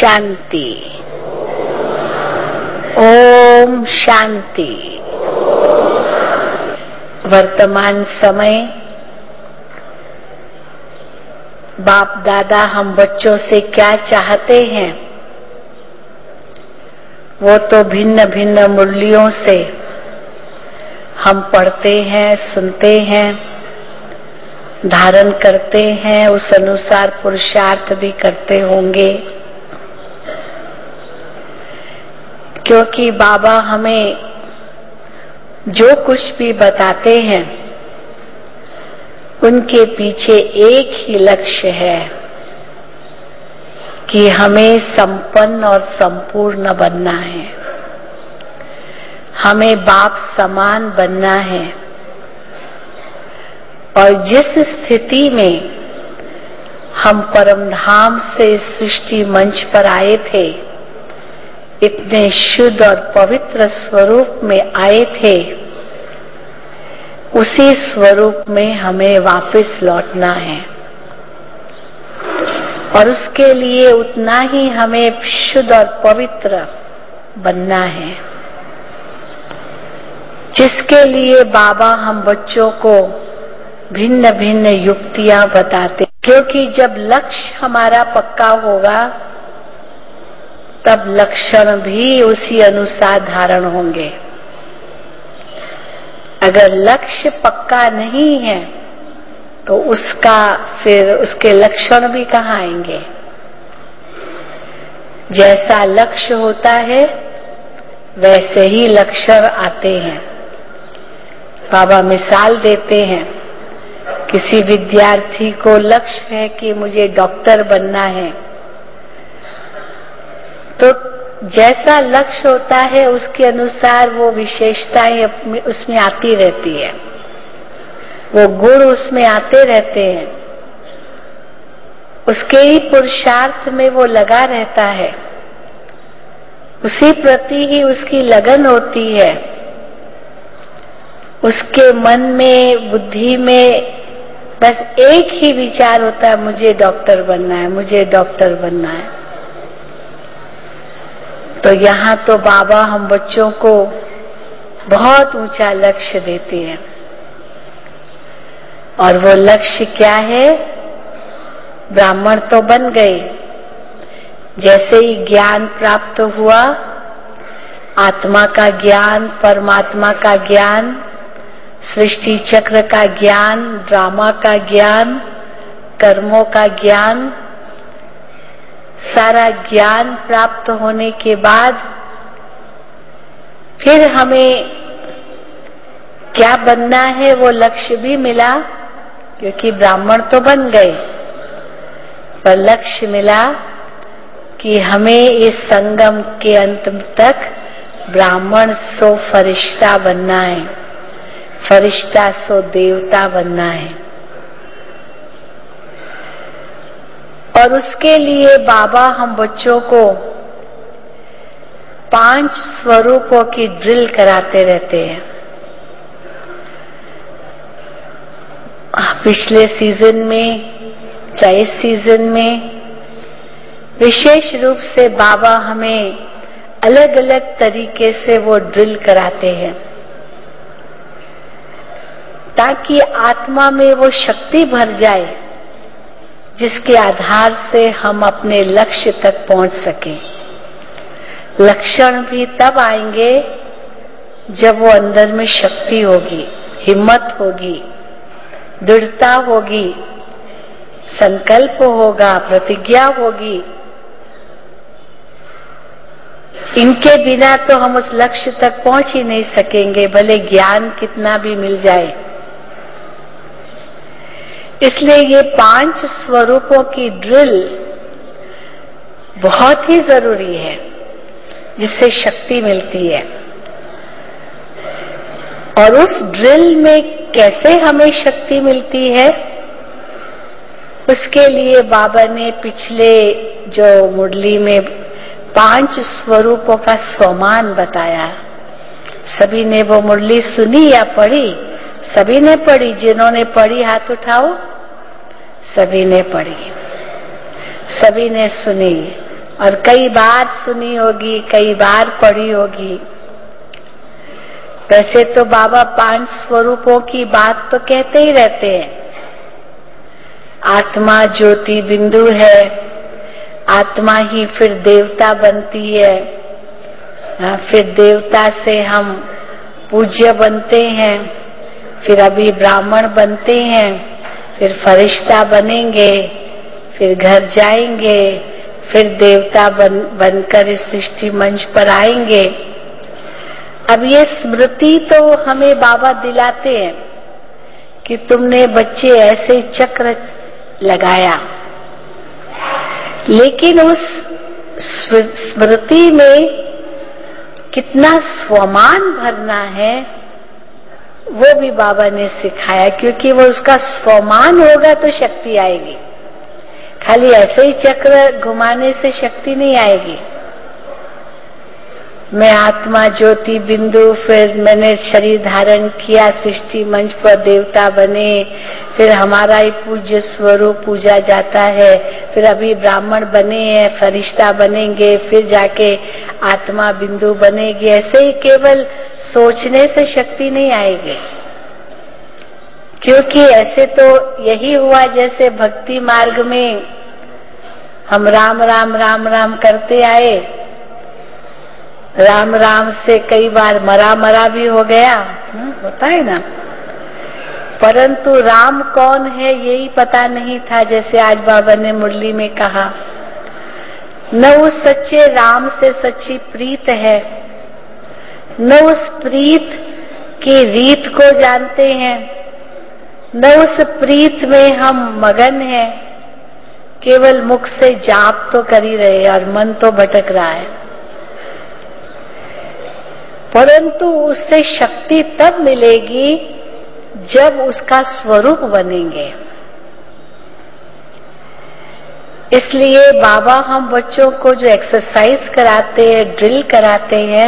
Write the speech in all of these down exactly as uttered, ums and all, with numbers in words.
शांति। ओम शांति। वर्तमान समय बाप दादा हम बच्चों से क्या चाहते हैं वो तो भिन्न भिन्न मुरलियों से हम पढ़ते हैं, सुनते हैं, धारण करते हैं, उस अनुसार पुरुषार्थ भी करते होंगे। क्योंकि बाबा हमें जो कुछ भी बताते हैं उनके पीछे एक ही लक्ष्य है कि हमें संपन्न और संपूर्ण बनना है, हमें बाप समान बनना है। और जिस स्थिति में हम परमधाम से सृष्टि मंच पर आए थे, इतने शुद्ध और पवित्र स्वरूप में आए थे, उसी स्वरूप में हमें वापस लौटना है। और उसके लिए उतना ही हमें शुद्ध और पवित्र बनना है, जिसके लिए बाबा हम बच्चों को भिन्न भिन्न युक्तियां बताते। क्योंकि जब लक्ष्य हमारा पक्का होगा तब लक्षण भी उसी अनुसार धारण होंगे। अगर लक्ष्य पक्का नहीं है तो उसका फिर उसके लक्षण भी कहाँ आएंगे। जैसा लक्ष्य होता है वैसे ही लक्षण आते हैं। बाबा मिसाल देते हैं, किसी विद्यार्थी को लक्ष्य है कि मुझे डॉक्टर बनना है, तो जैसा लक्ष्य होता है उसके अनुसार वो विशेषताएं उसमें आती रहती है, वो गुण उसमें आते रहते हैं, उसके ही पुरुषार्थ में वो लगा रहता है, उसी प्रति ही उसकी लगन होती है। उसके मन में, बुद्धि में बस एक ही विचार होता है, मुझे डॉक्टर बनना है, मुझे डॉक्टर बनना है। तो यहाँ तो बाबा हम बच्चों को बहुत ऊंचा लक्ष्य देते हैं। और वो लक्ष्य क्या है? ब्राह्मण तो बन गए, जैसे ही ज्ञान प्राप्त हुआ, आत्मा का ज्ञान, परमात्मा का ज्ञान, सृष्टि चक्र का ज्ञान, ड्रामा का ज्ञान, कर्मों का ज्ञान, सारा ज्ञान प्राप्त होने के बाद फिर हमें क्या बनना है वो लक्ष्य भी मिला, क्योंकि ब्राह्मण तो बन गए, पर लक्ष्य मिला कि हमें इस संगम के अंत तक ब्राह्मण सो फरिश्ता बनना है, फरिश्ता सो देवता बनना है। और उसके लिए बाबा हम बच्चों को पांच स्वरूपों की ड्रिल कराते रहते हैं। पिछले सीजन में, चाहे इस सीजन में, विशेष रूप से बाबा हमें अलग अलग तरीके से वो ड्रिल कराते हैं, ताकि आत्मा में वो शक्ति भर जाए जिसके आधार से हम अपने लक्ष्य तक पहुंच सकें। लक्षण भी तब आएंगे जब वो अंदर में शक्ति होगी, हिम्मत होगी, दृढ़ता होगी, संकल्प होगा, प्रतिज्ञा होगी। इनके बिना तो हम उस लक्ष्य तक पहुंच ही नहीं सकेंगे, भले ज्ञान कितना भी मिल जाए। इसलिए ये पांच स्वरूपों की ड्रिल बहुत ही जरूरी है, जिससे शक्ति मिलती है। और उस ड्रिल में कैसे हमें शक्ति मिलती है, उसके लिए बाबा ने पिछले जो मुरली में पांच स्वरूपों का स्वमान बताया। सभी ने वो मुरली सुनी या पढ़ी? सभी ने पढ़ी। जिन्होंने पढ़ी हाथ उठाओ। सभी ने पढ़ी, सभी ने सुनी और कई बार सुनी होगी, कई बार पढ़ी होगी। वैसे तो बाबा पांच स्वरूपों की बात तो कहते ही रहते हैं। आत्मा ज्योति बिंदु है, आत्मा ही फिर देवता बनती है, फिर देवता से हम पूज्य बनते हैं, फिर अभी ब्राह्मण बनते हैं, फिर फरिश्ता बनेंगे, फिर घर जाएंगे, फिर देवता बन बनकर इस सृष्टि मंच पर आएंगे। अब ये स्मृति तो हमें बाबा दिलाते हैं कि तुमने बच्चे ऐसे चक्र लगाया, लेकिन उस स्मृति में कितना स्वमान भरना है वो भी बाबा ने सिखाया, क्योंकि वो उसका स्वमान होगा तो शक्ति आएगी। खाली ऐसे ही चक्र घुमाने से शक्ति नहीं आएगी। मैं आत्मा ज्योति बिंदु, फिर मैंने शरीर धारण किया, सृष्टि मंच पर देवता बने, फिर हमारा ही पूज्य स्वरूप पूजा जाता है, फिर अभी ब्राह्मण बने हैं, फरिश्ता बनेंगे, फिर जाके आत्मा बिंदु बनेगी। ऐसे ही केवल सोचने से शक्ति नहीं आएगी, क्योंकि ऐसे तो यही हुआ जैसे भक्ति मार्ग में हम राम राम राम राम करते आए, राम राम से कई बार मरा मरा भी हो गया, होता है ना, परंतु राम कौन है यही पता नहीं था। जैसे आज बाबा ने मुरली में कहा, न उस सच्चे राम से सच्ची प्रीत है, न उस प्रीत की रीत को जानते हैं, न उस प्रीत में हम मगन हैं, केवल मुख से जाप तो कर ही रहे और मन तो भटक रहा है। परंतु उससे शक्ति तब मिलेगी जब उसका स्वरूप बनेंगे। इसलिए बाबा हम बच्चों को जो एक्सरसाइज कराते हैं, ड्रिल कराते हैं,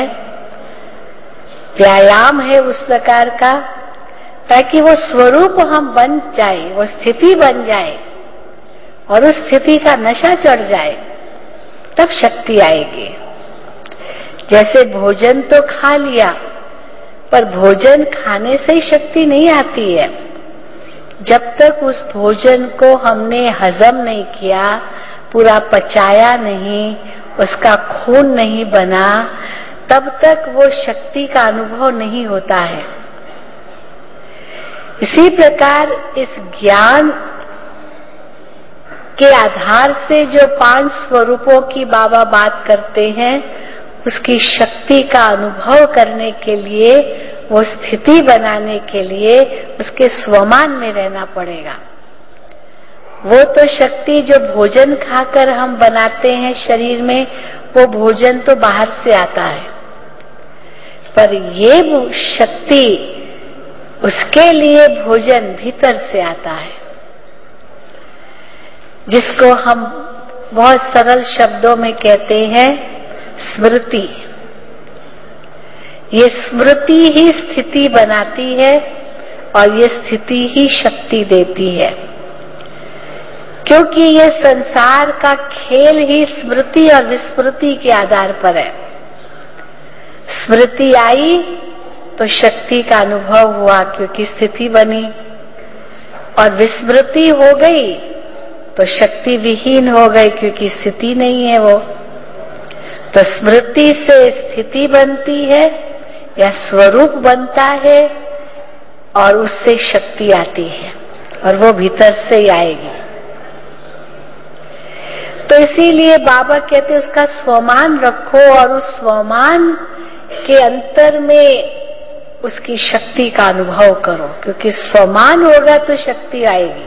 व्यायाम है उस प्रकार का, ताकि वो स्वरूप हम बन जाए, वो स्थिति बन जाए और उस स्थिति का नशा चढ़ जाए, तब शक्ति आएगी। जैसे भोजन तो खा लिया, पर भोजन खाने से ही शक्ति नहीं आती है। जब तक उस भोजन को हमने हजम नहीं किया, पूरा पचाया नहीं, उसका खून नहीं बना, तब तक वो शक्ति का अनुभव नहीं होता है। इसी प्रकार इस ज्ञान के आधार से जो पांच स्वरूपों की बाबा बात करते हैं, उसकी शक्ति का अनुभव करने के लिए, वो स्थिति बनाने के लिए उसके स्वमान में रहना पड़ेगा। वो तो शक्ति जो भोजन खाकर हम बनाते हैं शरीर में, वो भोजन तो बाहर से आता है, पर ये शक्ति, उसके लिए भोजन भीतर से आता है, जिसको हम बहुत सरल शब्दों में कहते हैं स्मृति। ये स्मृति ही स्थिति बनाती है और ये स्थिति ही शक्ति देती है, क्योंकि ये संसार का खेल ही स्मृति और विस्मृति के आधार पर है। स्मृति आई तो शक्ति का अनुभव हुआ क्योंकि स्थिति बनी, और विस्मृति हो गई तो शक्ति विहीन हो गई क्योंकि स्थिति नहीं है वो। तो स्मृति से स्थिति बनती है या स्वरूप बनता है, और उससे शक्ति आती है, और वो भीतर से ही आएगी। तो इसीलिए बाबा कहते उसका स्वमान रखो, और उस स्वमान के अंतर में उसकी शक्ति का अनुभव करो, क्योंकि स्वमान होगा तो शक्ति आएगी।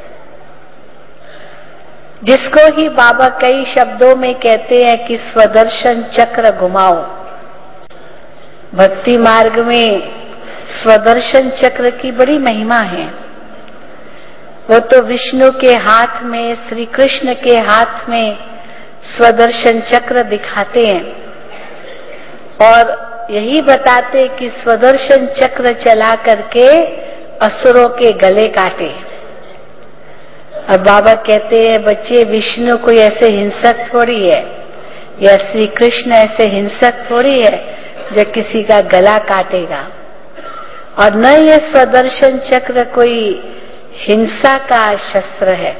जिसको ही बाबा कई शब्दों में कहते हैं कि स्वदर्शन चक्र घुमाओ। भक्ति मार्ग में स्वदर्शन चक्र की बड़ी महिमा है। वो तो विष्णु के हाथ में, श्री कृष्ण के हाथ में स्वदर्शन चक्र दिखाते हैं और यही बताते कि स्वदर्शन चक्र चला करके असुरों के गले काटे। अब बाबा कहते हैं बच्चे, विष्णु कोई ऐसे हिंसक थोड़ी है, या श्री कृष्ण ऐसे हिंसक थोड़ी है जो किसी का गला काटेगा, और न ये स्वदर्शन चक्र कोई हिंसा का शस्त्र है।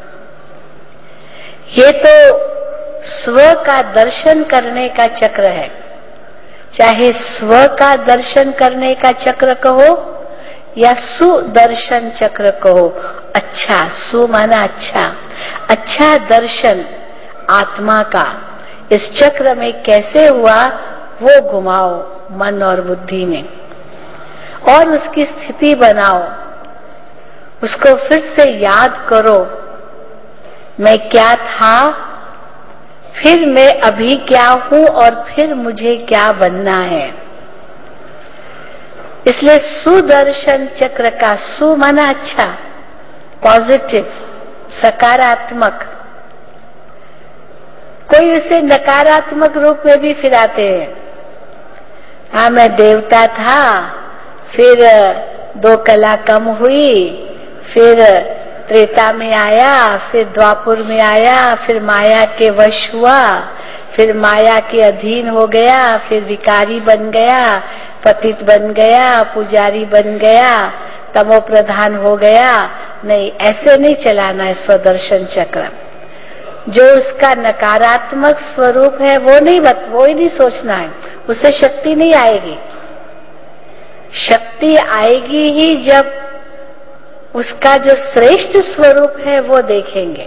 ये तो स्व का दर्शन करने का चक्र है। चाहे स्व का दर्शन करने का चक्र कहो या सुदर्शन चक्र कहो। अच्छा, सु माना अच्छा, अच्छा दर्शन आत्मा का इस चक्र में कैसे हुआ वो घुमाओ मन और बुद्धि में, और उसकी स्थिति बनाओ, उसको फिर से याद करो, मैं क्या था, फिर मैं अभी क्या हूं, और फिर मुझे क्या बनना है। इसलिए सुदर्शन चक्र का सु माना अच्छा, पॉजिटिव, सकारात्मक। कोई उसे नकारात्मक रूप में भी फिराते हैं। हाँ, मैं देवता था, फिर दो कला कम हुई, फिर त्रेता में आया, फिर द्वापुर में आया, फिर माया के वश हुआ, फिर माया के अधीन हो गया, फिर विकारी बन गया, पतित बन गया, पुजारी बन गया, तमो प्रधान हो गया। नहीं, ऐसे नहीं चलाना है स्वदर्शन चक्र। जो उसका नकारात्मक स्वरूप है वो नहीं बत वो ही नहीं सोचना है, उससे शक्ति नहीं आएगी। शक्ति आएगी ही जब उसका जो श्रेष्ठ स्वरूप है वो देखेंगे।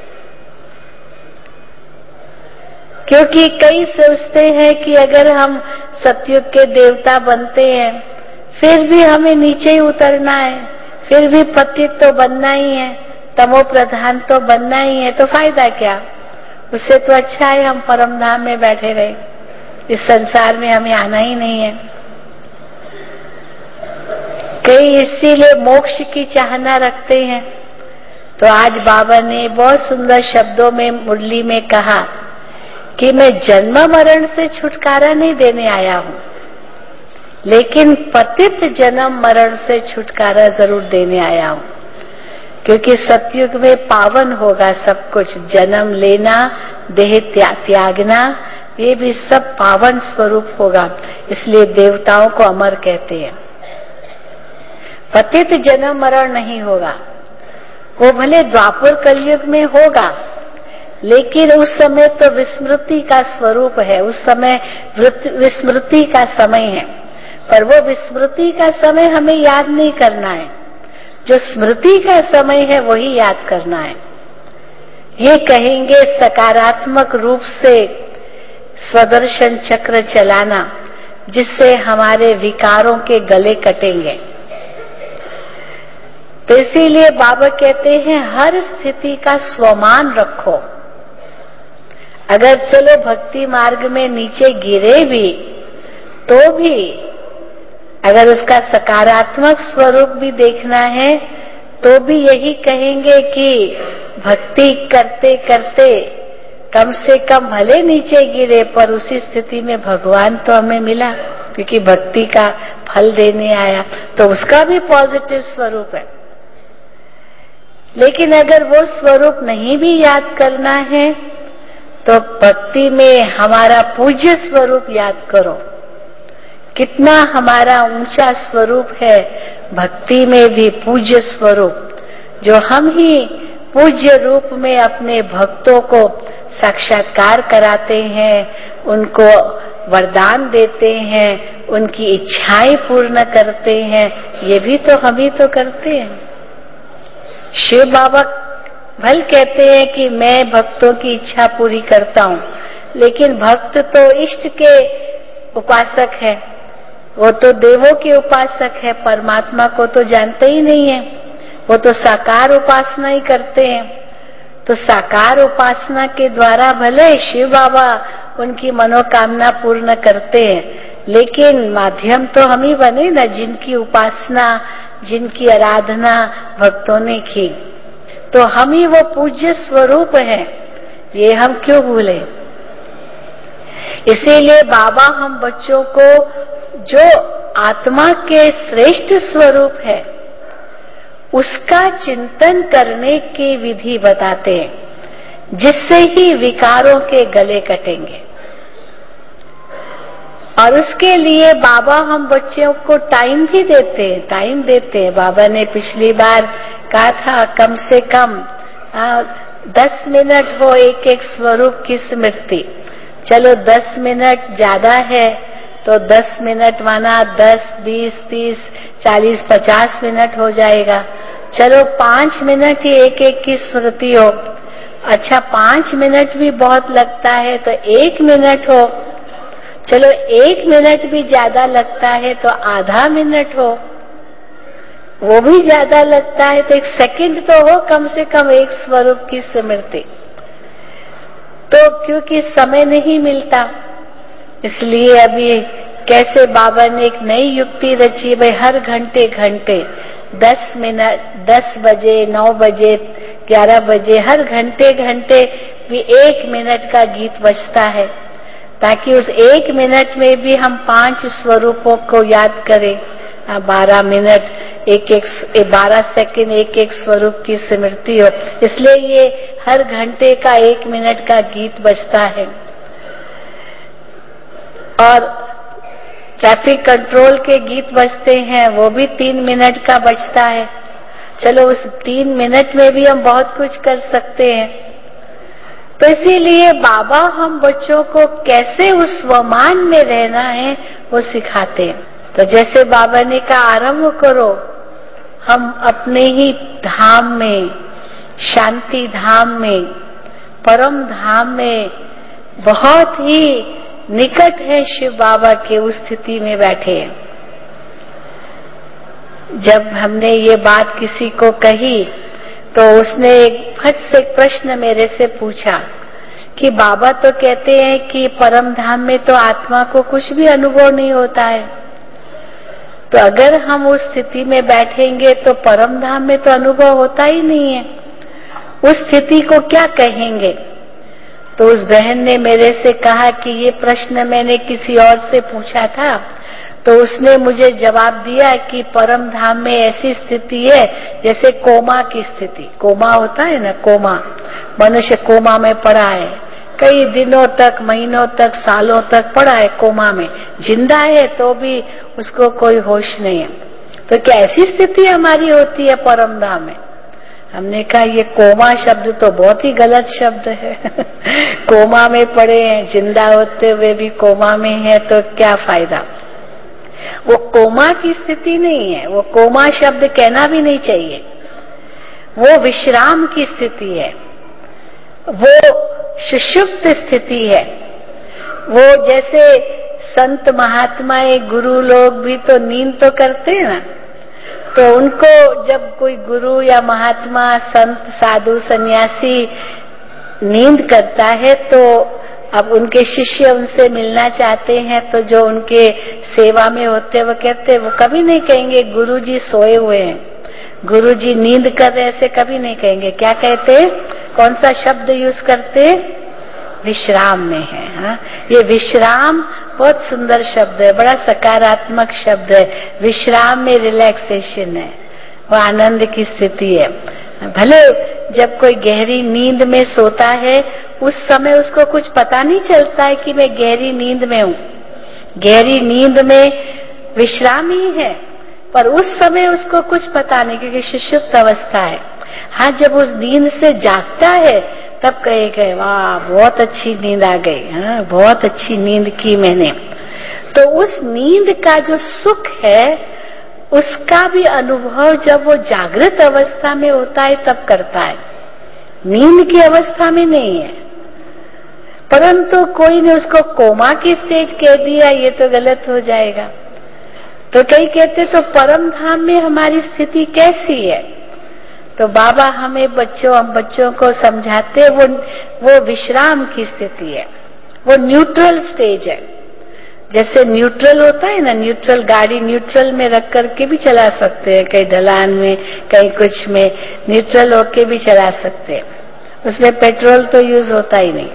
क्योंकि कई सोचते हैं कि अगर हम सतयुग के देवता बनते हैं फिर भी हमें नीचे ही उतरना है, फिर भी पतित तो बनना ही है, तमो प्रधान तो बनना ही है, तो फायदा क्या। उससे तो अच्छा है हम परम धाम में बैठे रहे, इस संसार में हमें आना ही नहीं है। कई इसीलिए मोक्ष की चाहना रखते हैं। तो आज बाबा ने बहुत सुंदर शब्दों में मुरली में कहा कि मैं जन्म मरण से छुटकारा नहीं देने आया हूं, लेकिन पतित जन्म मरण से छुटकारा जरूर देने आया हूं। क्योंकि सतयुग में पावन होगा सब कुछ, जन्म लेना, देह त्या, त्यागना, ये भी सब पावन स्वरूप होगा। इसलिए देवताओं को अमर कहते हैं। पतित जन्म मरण नहीं होगा। वो भले द्वापर कलयुग में होगा, लेकिन उस समय तो विस्मृति का स्वरूप है, उस समय विस्मृति का समय है। पर वो विस्मृति का समय हमें याद नहीं करना है, जो स्मृति का समय है वही याद करना है। ये कहेंगे सकारात्मक रूप से स्वदर्शन चक्र चलाना, जिससे हमारे विकारों के गले कटेंगे। तो इसीलिए बाबा कहते हैं हर स्थिति का स्वमान रखो। अगर चलो भक्ति मार्ग में नीचे गिरे भी तो भी अगर उसका सकारात्मक स्वरूप भी देखना है तो भी यही कहेंगे कि भक्ति करते करते कम से कम भले नीचे गिरे पर उसी स्थिति में भगवान तो हमें मिला, क्योंकि भक्ति का फल देने आया, तो उसका भी पॉजिटिव स्वरूप है। लेकिन अगर वो स्वरूप नहीं भी याद करना है तो भक्ति में हमारा पूज्य स्वरूप याद करो। कितना हमारा ऊंचा स्वरूप है भक्ति में भी, पूज्य स्वरूप, जो हम ही पूज्य रूप में अपने भक्तों को साक्षात्कार कराते हैं, उनको वरदान देते हैं, उनकी इच्छाएं पूर्ण करते हैं। ये भी तो हम ही तो करते हैं। शिव बाबा भल कहते हैं कि मैं भक्तों की इच्छा पूरी करता हूं, लेकिन भक्त तो इष्ट के उपासक है, वो तो देवों के उपासक है, परमात्मा को तो जानते ही नहीं है, वो तो साकार उपासना ही करते हैं। तो साकार उपासना के द्वारा भले शिव बाबा उनकी मनोकामना पूर्ण करते हैं, लेकिन माध्यम तो हम ही बने ना, जिनकी उपासना, जिनकी आराधना भक्तों ने की। तो हम ही वो पूज्य स्वरूप हैं, ये हम क्यों भूले। इसीलिए बाबा हम बच्चों को जो आत्मा के श्रेष्ठ स्वरूप है उसका चिंतन करने की विधि बताते हैं। जिससे ही विकारों के गले कटेंगे। और उसके लिए बाबा हम बच्चों को टाइम भी देते हैं, टाइम देते हैं। बाबा ने पिछली बार कहा था कम से कम आ, दस मिनट हो एक एक स्वरूप की स्मृति। चलो दस मिनट ज्यादा है तो दस मिनट माना दस, बीस, तीस, चालीस, पचास मिनट हो जाएगा। चलो पांच मिनट ही एक एक की स्मृति हो। अच्छा पांच मिनट भी बहुत लगता है तो एक मिनट हो। चलो एक मिनट भी ज्यादा लगता है तो आधा मिनट हो। वो भी ज्यादा लगता है तो एक सेकंड तो हो कम से कम एक स्वरूप की स्मृति। तो क्योंकि समय नहीं मिलता इसलिए अभी कैसे बाबा ने एक नई युक्ति रची, भाई हर घंटे घंटे दस मिनट, दस बजे, नौ बजे, ग्यारह बजे हर घंटे घंटे भी एक मिनट का गीत बजता है, ताकि उस एक मिनट में भी हम पांच स्वरूपों को याद करें। बारह मिनट एक एक, बारह सेकंड एक एक स्वरूप की स्मृति हो। इसलिए ये हर घंटे का एक मिनट का गीत बजता है। और ट्रैफिक कंट्रोल के गीत बजते हैं, वो भी तीन मिनट का बजता है। चलो उस तीन मिनट में भी हम बहुत कुछ कर सकते हैं। तो इसीलिए बाबा हम बच्चों को कैसे उस स्वमान में रहना है वो सिखाते हैं। तो जैसे बाबा ने कहा आरंभ करो, हम अपने ही धाम में, शांति धाम में, परम धाम में बहुत ही निकट है शिव बाबा के, उस स्थिति में बैठे हैं। जब हमने ये बात किसी को कही तो उसने एक फट से प्रश्न मेरे से पूछा कि बाबा तो कहते हैं कि परम धाम में तो आत्मा को कुछ भी अनुभव नहीं होता है, तो अगर हम उस स्थिति में बैठेंगे तो परम धाम में तो अनुभव होता ही नहीं है, उस स्थिति को क्या कहेंगे? तो उस बहन ने मेरे से कहा कि ये प्रश्न मैंने किसी और से पूछा था, तो उसने मुझे जवाब दिया कि परम धाम में ऐसी स्थिति है जैसे कोमा की स्थिति। कोमा होता है ना, कोमा, मनुष्य कोमा में पड़ा है, कई दिनों तक, महीनों तक, सालों तक पड़ा है कोमा में, जिंदा है तो भी उसको कोई होश नहीं है। तो क्या ऐसी स्थिति हमारी होती है परम धाम में? हमने कहा ये कोमा शब्द तो बहुत ही गलत शब्द है कोमा में पड़े हैं, जिंदा होते हुए भी कोमा में है तो क्या फायदा? वो कोमा की स्थिति नहीं है, वो कोमा शब्द कहना भी नहीं चाहिए। वो विश्राम की स्थिति है, वो सुषुप्त स्थिति है। वो जैसे संत महात्माएं, गुरु लोग भी तो नींद तो करते हैं ना, तो उनको जब कोई गुरु या महात्मा, संत, साधु, सन्यासी नींद करता है तो अब उनके शिष्य उनसे मिलना चाहते हैं, तो जो उनके सेवा में होते वो कहते, वो कभी नहीं कहेंगे गुरुजी सोए हुए हैं, गुरुजी नींद कर रहे, ऐसे कभी नहीं कहेंगे। क्या कहते? कौन सा शब्द यूज करते? विश्राम में है। हाँ, ये विश्राम बहुत सुंदर शब्द है, बड़ा सकारात्मक शब्द है। विश्राम में रिलैक्सेशन है, वो आनंद की स्थिति है। भले जब कोई गहरी नींद में सोता है उस समय उसको कुछ पता नहीं चलता है कि मैं गहरी नींद में हूँ, गहरी नींद में विश्राम ही है, पर उस समय उसको कुछ पता नहीं क्योंकि सुषुप्त अवस्था है। हाँ, जब उस नींद से जागता है तब कहेगा वाह बहुत अच्छी नींद आ गई, हाँ बहुत अच्छी नींद की मैंने। तो उस नींद का जो सुख है उसका भी अनुभव जब वो जागृत अवस्था में होता है तब करता है, नींद की अवस्था में नहीं है। परंतु कोई ने उसको कोमा की स्टेज कह दिया, ये तो गलत हो जाएगा। तो कई कहते तो परम धाम में हमारी स्थिति कैसी है? तो बाबा हमें बच्चों हम बच्चों को समझाते, वो वो विश्राम की स्थिति है, वो न्यूट्रल स्टेज है। जैसे न्यूट्रल होता है ना, न्यूट्रल गाड़ी न्यूट्रल में रख करके भी चला सकते हैं, कहीं ढलान में कहीं कुछ में न्यूट्रल होके भी चला सकते हैं, उसमें पेट्रोल तो यूज होता ही नहीं।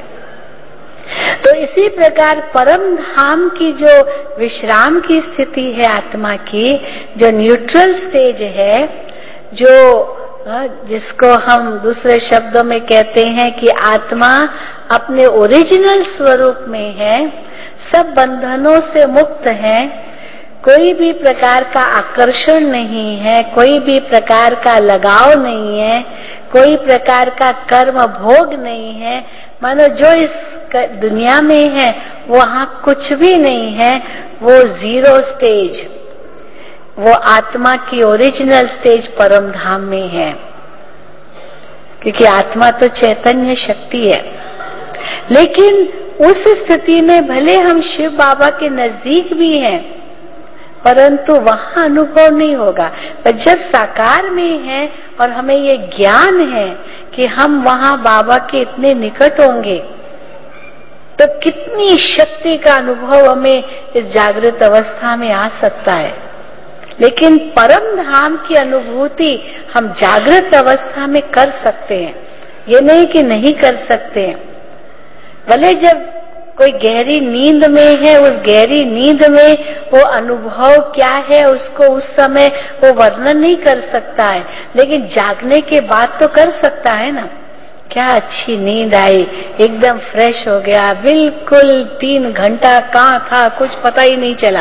तो इसी प्रकार परम धाम की जो विश्राम की स्थिति है आत्मा की, जो न्यूट्रल स्टेज है, जो जिसको हम दूसरे शब्दों में कहते हैं कि आत्मा अपने ओरिजिनल स्वरूप में है, सब बंधनों से मुक्त है, कोई भी प्रकार का आकर्षण नहीं है, कोई भी प्रकार का लगाव नहीं है, कोई प्रकार का कर्म भोग नहीं है। मानो जो इस दुनिया में है वहां कुछ भी नहीं है, वो जीरो स्टेज, वो आत्मा की ओरिजिनल स्टेज परम धाम में है, क्योंकि आत्मा तो चैतन्य शक्ति है। लेकिन उस स्थिति में भले हम शिव बाबा के नजदीक भी हैं, परंतु वहां अनुभव नहीं होगा। पर जब साकार में है और हमें ये ज्ञान है कि हम वहां बाबा के इतने निकट होंगे, तो कितनी शक्ति का अनुभव हमें इस जागृत अवस्था में आ सकता है। लेकिन परम धाम की अनुभूति हम जागृत अवस्था में कर सकते हैं, ये नहीं कि नहीं कर सकते हैं। भले जब कोई गहरी नींद में है, उस गहरी नींद में वो अनुभव क्या है उसको उस समय वो वर्णन नहीं कर सकता है, लेकिन जागने के बाद तो कर सकता है ना। क्या अच्छी नींद आई, एकदम फ्रेश हो गया, बिल्कुल तीन घंटा कहाँ था कुछ पता ही नहीं चला।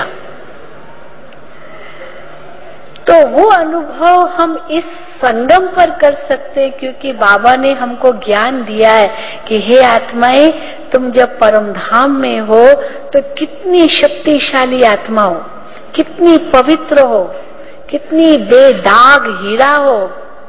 तो वो अनुभव हम इस संगम पर कर सकते हैं, क्योंकि बाबा ने हमको ज्ञान दिया है कि हे आत्माएं, तुम जब परम धाम में हो तो कितनी शक्तिशाली आत्मा हो, कितनी पवित्र हो, कितनी बेदाग हीरा हो,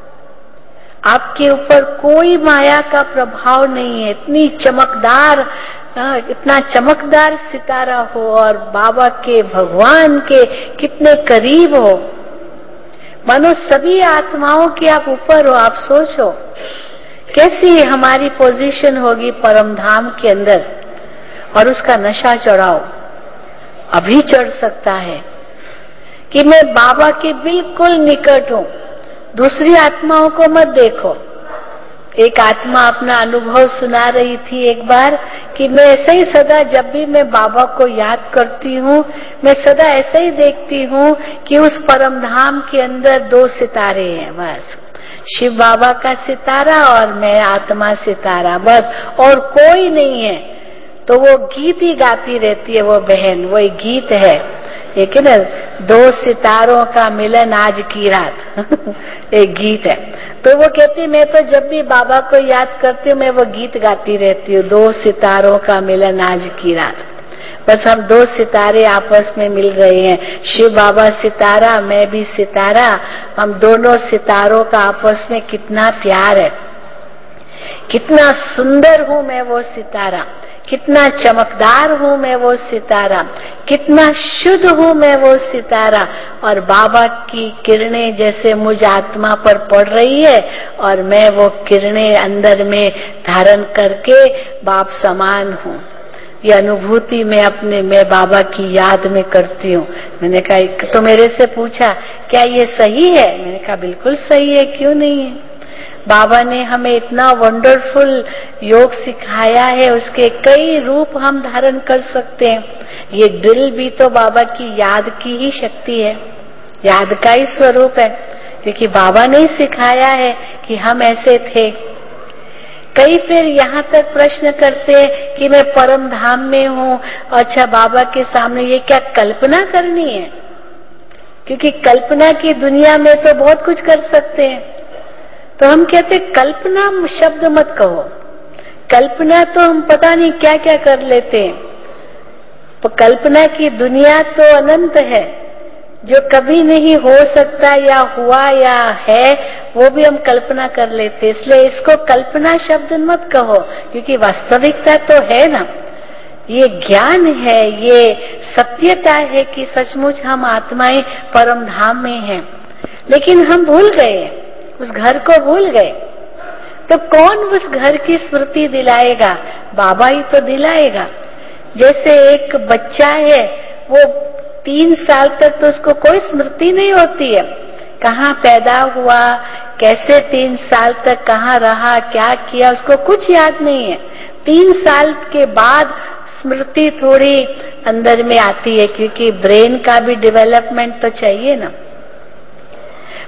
आपके ऊपर कोई माया का प्रभाव नहीं है, इतनी चमकदार, इतना चमकदार सितारा हो और बाबा के भगवान के कितने करीब हो। मानो सभी आत्माओं के आप ऊपर हो। आप सोचो कैसी हमारी पोजीशन होगी परम धाम के अंदर, और उसका नशा चढ़ाओ। अभी चढ़ सकता है कि मैं बाबा के बिल्कुल निकट हूं, दूसरी आत्माओं को मत देखो। एक आत्मा अपना अनुभव सुना रही थी एक बार कि मैं ऐसे ही सदा, जब भी मैं बाबा को याद करती हूँ, मैं सदा ऐसे ही देखती हूँ कि उस परम धाम के अंदर दो सितारे हैं, बस शिव बाबा का सितारा और मैं आत्मा सितारा, बस और कोई नहीं है। तो वो गीत ही गाती रहती है वो बहन, वो एक गीत है, लेकिन दो सितारों का मिलन आज की रात एक गीत है। तो वो कहती मैं तो जब भी बाबा को याद करती हूँ मैं वो गीत गाती रहती हूँ, दो सितारों का मिलन आज की रात। बस हम दो सितारे आपस में मिल रहे हैं, शिव बाबा सितारा, मैं भी सितारा, हम दोनों सितारों का आपस में कितना प्यार है, कितना सुंदर हूँ मैं वो सितारा, कितना चमकदार हूँ मैं वो सितारा, कितना शुद्ध हूँ मैं वो सितारा, और बाबा की किरणें जैसे मुझ आत्मा पर पड़ रही है और मैं वो किरणें अंदर में धारण करके बाप समान हूँ। ये अनुभूति मैं अपने मैं बाबा की याद में करती हूँ। मैंने कहा, तो मेरे से पूछा क्या ये सही है? मैंने कहा बिल्कुल सही है, क्यों नहीं है। बाबा ने हमें इतना वंडरफुल योग सिखाया है, उसके कई रूप हम धारण कर सकते हैं। ये दिल भी तो बाबा की याद की ही शक्ति है, याद का ही स्वरूप है, क्योंकि बाबा ने सिखाया है कि हम ऐसे थे। कई फिर यहाँ तक प्रश्न करते हैं कि मैं परम धाम में हूँ, अच्छा बाबा के सामने ये क्या कल्पना करनी है? क्योंकि कल्पना की दुनिया में तो बहुत कुछ कर सकते हैं। तो हम कहते कल्पना शब्द मत कहो, कल्पना तो हम पता नहीं क्या क्या कर लेते हैं। तो कल्पना की दुनिया तो अनंत है, जो कभी नहीं हो सकता या हुआ या है वो भी हम कल्पना कर लेते। इसलिए इसको कल्पना शब्द मत कहो, क्योंकि वास्तविकता तो है ना, ये ज्ञान है, ये सत्यता है कि सचमुच हम आत्माएं परम धाम में हैं। लेकिन हम भूल गए, उस घर को भूल गए। तो कौन उस घर की स्मृति दिलाएगा? बाबा ही तो दिलाएगा। जैसे एक बच्चा है, वो तीन साल तक तो उसको कोई स्मृति नहीं होती है, कहाँ पैदा हुआ, कैसे तीन साल तक कहाँ रहा, क्या किया, उसको कुछ याद नहीं है। तीन साल के बाद स्मृति थोड़ी अंदर में आती है, क्योंकि ब्रेन का भी डेवलपमेंट तो चाहिए ना।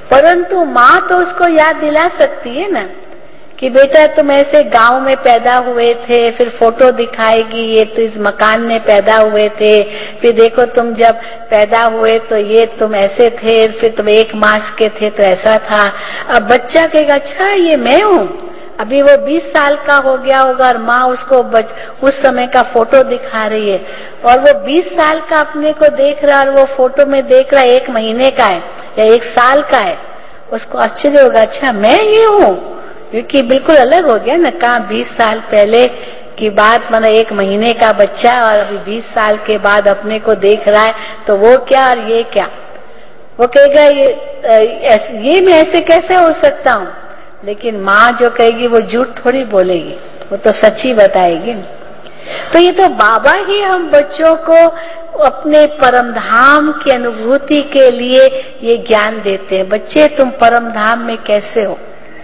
परंतु माँ तो उसको याद दिला सकती है ना कि बेटा तुम ऐसे गांव में पैदा हुए थे, फिर फोटो दिखाएगी ये तो इस मकान में पैदा हुए थे, फिर देखो तुम जब पैदा हुए तो ये तुम ऐसे थे, फिर तुम एक मास के थे तो ऐसा था। अब बच्चा कहेगा अच्छा ये मैं हूँ। अभी वो बीस साल का हो गया होगा और माँ उसको बच, उस समय का फोटो दिखा रही है और वो बीस साल का अपने को देख रहा है और वो फोटो में देख रहा है एक महीने का है या एक साल का है। उसको आश्चर्य होगा अच्छा मैं ये हूँ, क्योंकि बिल्कुल अलग हो गया ना। कहाँ बीस साल पहले की बात, माना एक महीने का बच्चा और अभी बीस साल के बाद अपने को देख रहा है, तो वो क्या और ये क्या। वो कहेगा ये ये मैं ऐसे कैसे हो सकता हूँ, लेकिन माँ जो कहेगी वो झूठ थोड़ी बोलेगी, वो तो सच्ची बताएगी। तो ये तो बाबा ही हम बच्चों को अपने परम धाम की अनुभूति के लिए ये ज्ञान देते हैं। बच्चे तुम परम धाम में कैसे हो।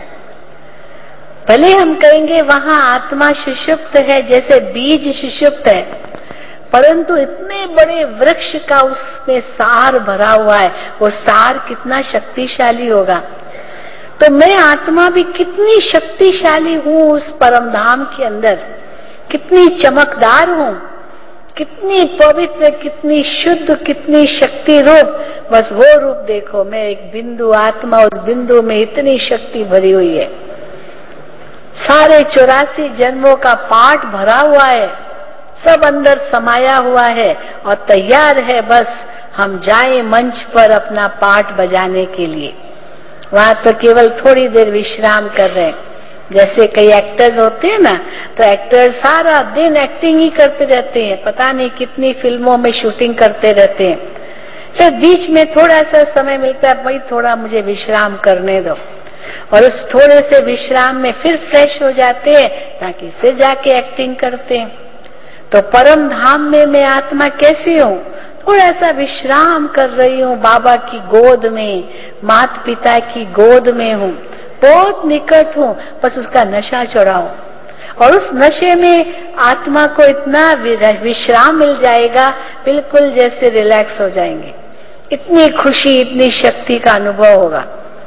भले हम कहेंगे वहां आत्मा सुषुप्त है, जैसे बीज सुषुप्त है, परंतु इतने बड़े वृक्ष का उसमें सार भरा हुआ है, वो सार कितना शक्तिशाली होगा। तो मैं आत्मा भी कितनी शक्तिशाली हूँ उस परम धाम के अंदर, कितनी चमकदार हूँ, कितनी पवित्र, कितनी शुद्ध, कितनी शक्ति रूप। बस वो रूप देखो, मैं एक बिंदु आत्मा, उस बिंदु में इतनी शक्ति भरी हुई है। सारे चौरासी जन्मों का पाठ भरा हुआ है, सब अंदर समाया हुआ है और तैयार है बस हम जाएं मंच पर अपना पाठ बजाने के लिए। वहां तो केवल थोड़ी देर विश्राम कर रहे हैं। जैसे कई एक्टर्स होते हैं ना, तो एक्टर्स सारा दिन एक्टिंग ही करते रहते हैं, पता नहीं कितनी फिल्मों में शूटिंग करते रहते हैं। फिर बीच में थोड़ा सा समय मिलता है, भाई थोड़ा मुझे विश्राम करने दो, और उस थोड़े से विश्राम में फिर फ्रेश हो जाते हैं ताकि फिर जाके एक्टिंग करते हैं। तो परम धाम में मैं आत्मा कैसी हूँ, थोड़ा सा विश्राम कर रही हूँ बाबा की गोद में, माता पिता की गोद में हूँ, बहुत निकट हूँ, बस उसका नशा चढ़ाओ। और उस नशे में आत्मा को इतना विश्राम मिल जाएगा, बिल्कुल जैसे रिलैक्स हो जाएंगे, इतनी खुशी, इतनी शक्ति का अनुभव होगा।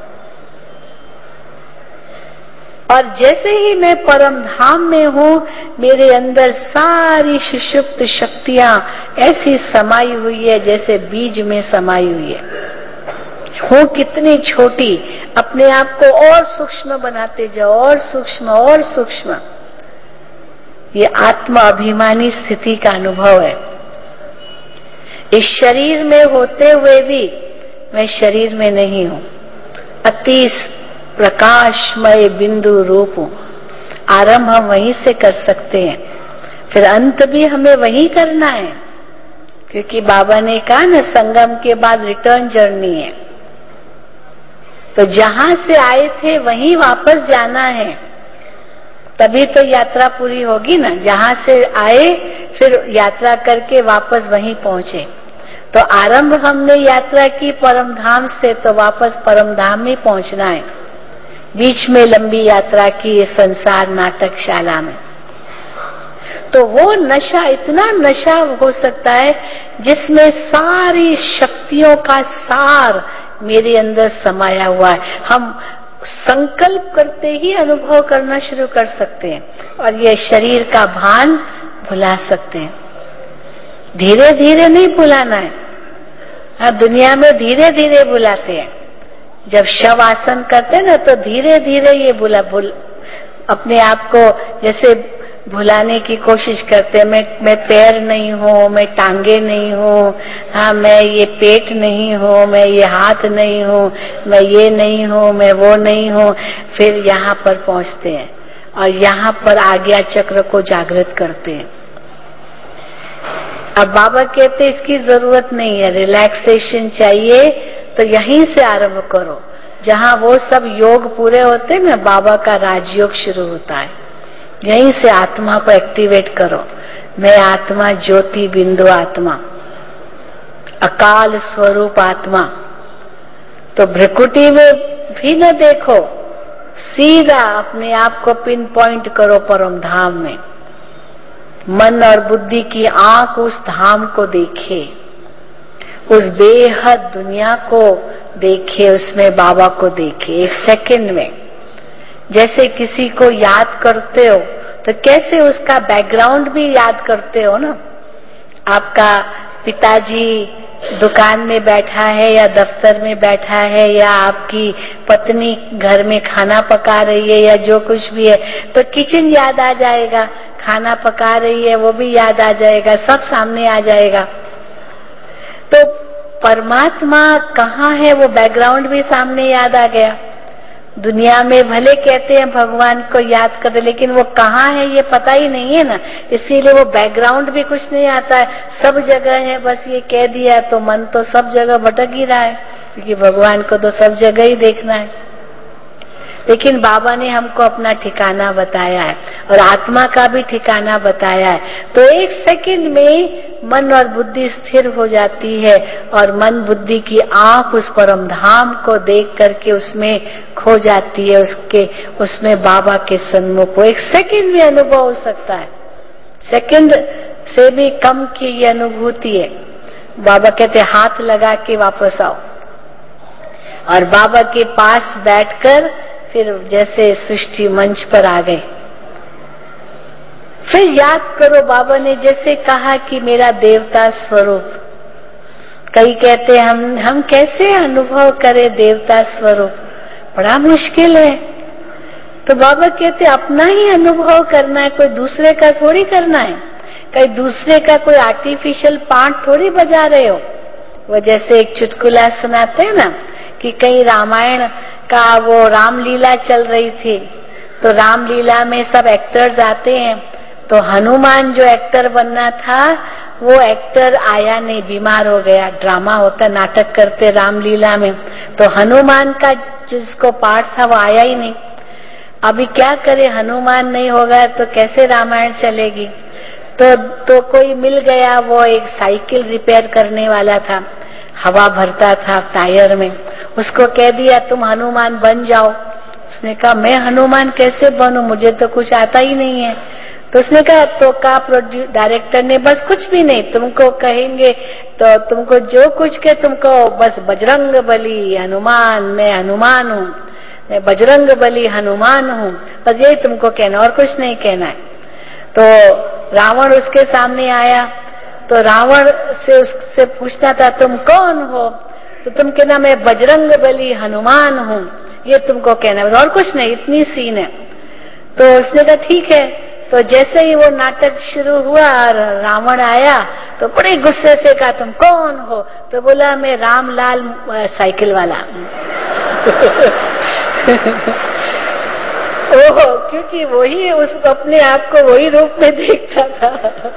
और जैसे ही मैं परम धाम में हूँ, मेरे अंदर सारी सुषुप्त शक्तियां ऐसी समाई हुई है जैसे बीज में समाई हुई है। हूँ कितनी छोटी, अपने आप को और सूक्ष्म बनाते जाओ, और सूक्ष्म और सूक्ष्म। ये आत्मा अभिमानी स्थिति का अनुभव है। इस शरीर में होते हुए भी मैं शरीर में नहीं हूँ, अति प्रकाशमय बिंदु रूप हूं। आरंभ हम वहीं से कर सकते हैं, फिर अंत भी हमें वही करना है, क्योंकि बाबा ने कहा ना संगम के बाद रिटर्न जर्नी है। तो जहां से आए थे वहीं वापस जाना है, तभी तो यात्रा पूरी होगी ना। जहां से आए फिर यात्रा करके वापस वहीं पहुंचे। तो आरंभ हमने यात्रा की परम धाम से, तो वापस परम धाम में पहुंचना है। बीच में लंबी यात्रा की ये संसार नाटकशाला में। तो वो नशा, इतना नशा हो सकता है जिसमें सारी शक्तियों का सार मेरे अंदर समाया हुआ है। हम संकल्प करते ही अनुभव करना शुरू कर सकते हैं और ये शरीर का भान भुला सकते हैं। धीरे धीरे नहीं भुलाना है। हाँ, दुनिया में धीरे धीरे बुलाते हैं। जब शव आसन करते हैं ना, तो धीरे धीरे ये बुला भुल अपने आप को जैसे भुलाने की कोशिश करते हैं। मैं मैं पैर नहीं हूँ, मैं टांगे नहीं हूँ, हाँ मैं ये पेट नहीं हूँ, मैं ये हाथ नहीं हूँ, मैं ये नहीं हूँ, मैं वो नहीं हूँ। फिर यहाँ पर पहुँचते हैं और यहाँ पर आज्ञा चक्र को जागृत करते हैं। अब बाबा कहते इसकी जरूरत नहीं है, रिलैक्सेशन चाहिए तो यहीं से आरंभ करो। जहाँ वो सब योग पूरे होते हैं ना, बाबा का राजयोग शुरू होता है। यहीं से आत्मा को एक्टिवेट करो। मैं आत्मा, ज्योति बिंदु आत्मा, अकाल स्वरूप आत्मा। तो भ्रिकुटी में भी न देखो, सीधा अपने आप को पिन पॉइंट करो परम धाम में। मन और बुद्धि की आंख उस धाम को देखे, उस बेहद दुनिया को देखे, उसमें बाबा को देखे एक सेकंड में। जैसे किसी को याद करते हो तो कैसे उसका बैकग्राउंड भी याद करते हो ना। आपका पिताजी दुकान में बैठा है या दफ्तर में बैठा है, या आपकी पत्नी घर में खाना पका रही है, या जो कुछ भी है, तो किचन याद आ जाएगा, खाना पका रही है वो भी याद आ जाएगा, सब सामने आ जाएगा। तो परमात्मा कहाँ है वो बैकग्राउंड भी सामने याद आ गया। दुनिया में भले कहते हैं भगवान को याद करते, लेकिन वो कहाँ है ये पता ही नहीं है ना, इसीलिए वो बैकग्राउंड भी कुछ नहीं आता है। सब जगह है, बस ये कह दिया तो मन तो सब जगह भटक ही रहा है, क्योंकि भगवान को तो सब जगह ही देखना है। लेकिन बाबा ने हमको अपना ठिकाना बताया है और आत्मा का भी ठिकाना बताया है। तो एक सेकंड में मन और बुद्धि स्थिर हो जाती है और मन बुद्धि की आंख उस परम धाम को देख करके उसमें खो जाती है, उसके उसमें बाबा के सन्मुख को एक सेकंड में अनुभव हो सकता है। सेकंड से भी कम की ये अनुभूति है। बाबा कहते हाथ लगा के वापस आओ, और बाबा के पास बैठकर फिर जैसे सृष्टि मंच पर आ गए। फिर याद करो, बाबा ने जैसे कहा कि मेरा देवता स्वरूप। कई कहते हैं हम हम कैसे अनुभव करें देवता स्वरूप, बड़ा मुश्किल है। तो बाबा कहते अपना ही अनुभव करना है, कोई दूसरे का थोड़ी करना है। कहीं दूसरे का कोई आर्टिफिशियल पार्ट थोड़ी बजा रहे हो। वो जैसे एक चुटकुला सुनाते हैं ना कि कहीं रामायण का वो रामलीला चल रही थी, तो रामलीला में सब एक्टर्स आते हैं, तो हनुमान जो एक्टर बनना था वो एक्टर आया नहीं, बीमार हो गया। ड्रामा होता, नाटक करते रामलीला में, तो हनुमान का जिसको पार्ट था वो आया ही नहीं। अभी क्या करे, हनुमान नहीं होगा तो कैसे रामायण चलेगी। तो तो कोई मिल गया, वो एक साइकिल रिपेयर करने वाला था, हवा भरता था टायर में। उसको कह दिया तुम हनुमान बन जाओ। उसने कहा मैं हनुमान कैसे बनूं, मुझे तो कुछ आता ही नहीं है। तो उसने कहा, तो का डायरेक्टर ने बस कुछ भी नहीं, तुमको कहेंगे तो तुमको जो कुछ के तुमको बस बजरंग बली हनुमान, मैं हनुमान हूँ, मैं बजरंग बली हनुमान हूँ, बस यही तुमको कहना और कुछ नहीं कहना है। तो रावण उसके सामने आया, तो रावण से उससे पूछता था तुम कौन हो, तो तुम कहना मैं बजरंग बली हनुमान हूँ, ये तुमको कहना है, और कुछ नहीं, इतनी सीन है। तो उसने कहा ठीक है। तो जैसे ही वो नाटक शुरू हुआ और रावण आया तो बड़े गुस्से से कहा तुम कौन हो, तो बोला मैं रामलाल साइकिल वाला। ओह, क्योंकि वही उस अपने आप को वही रूप में देखता था।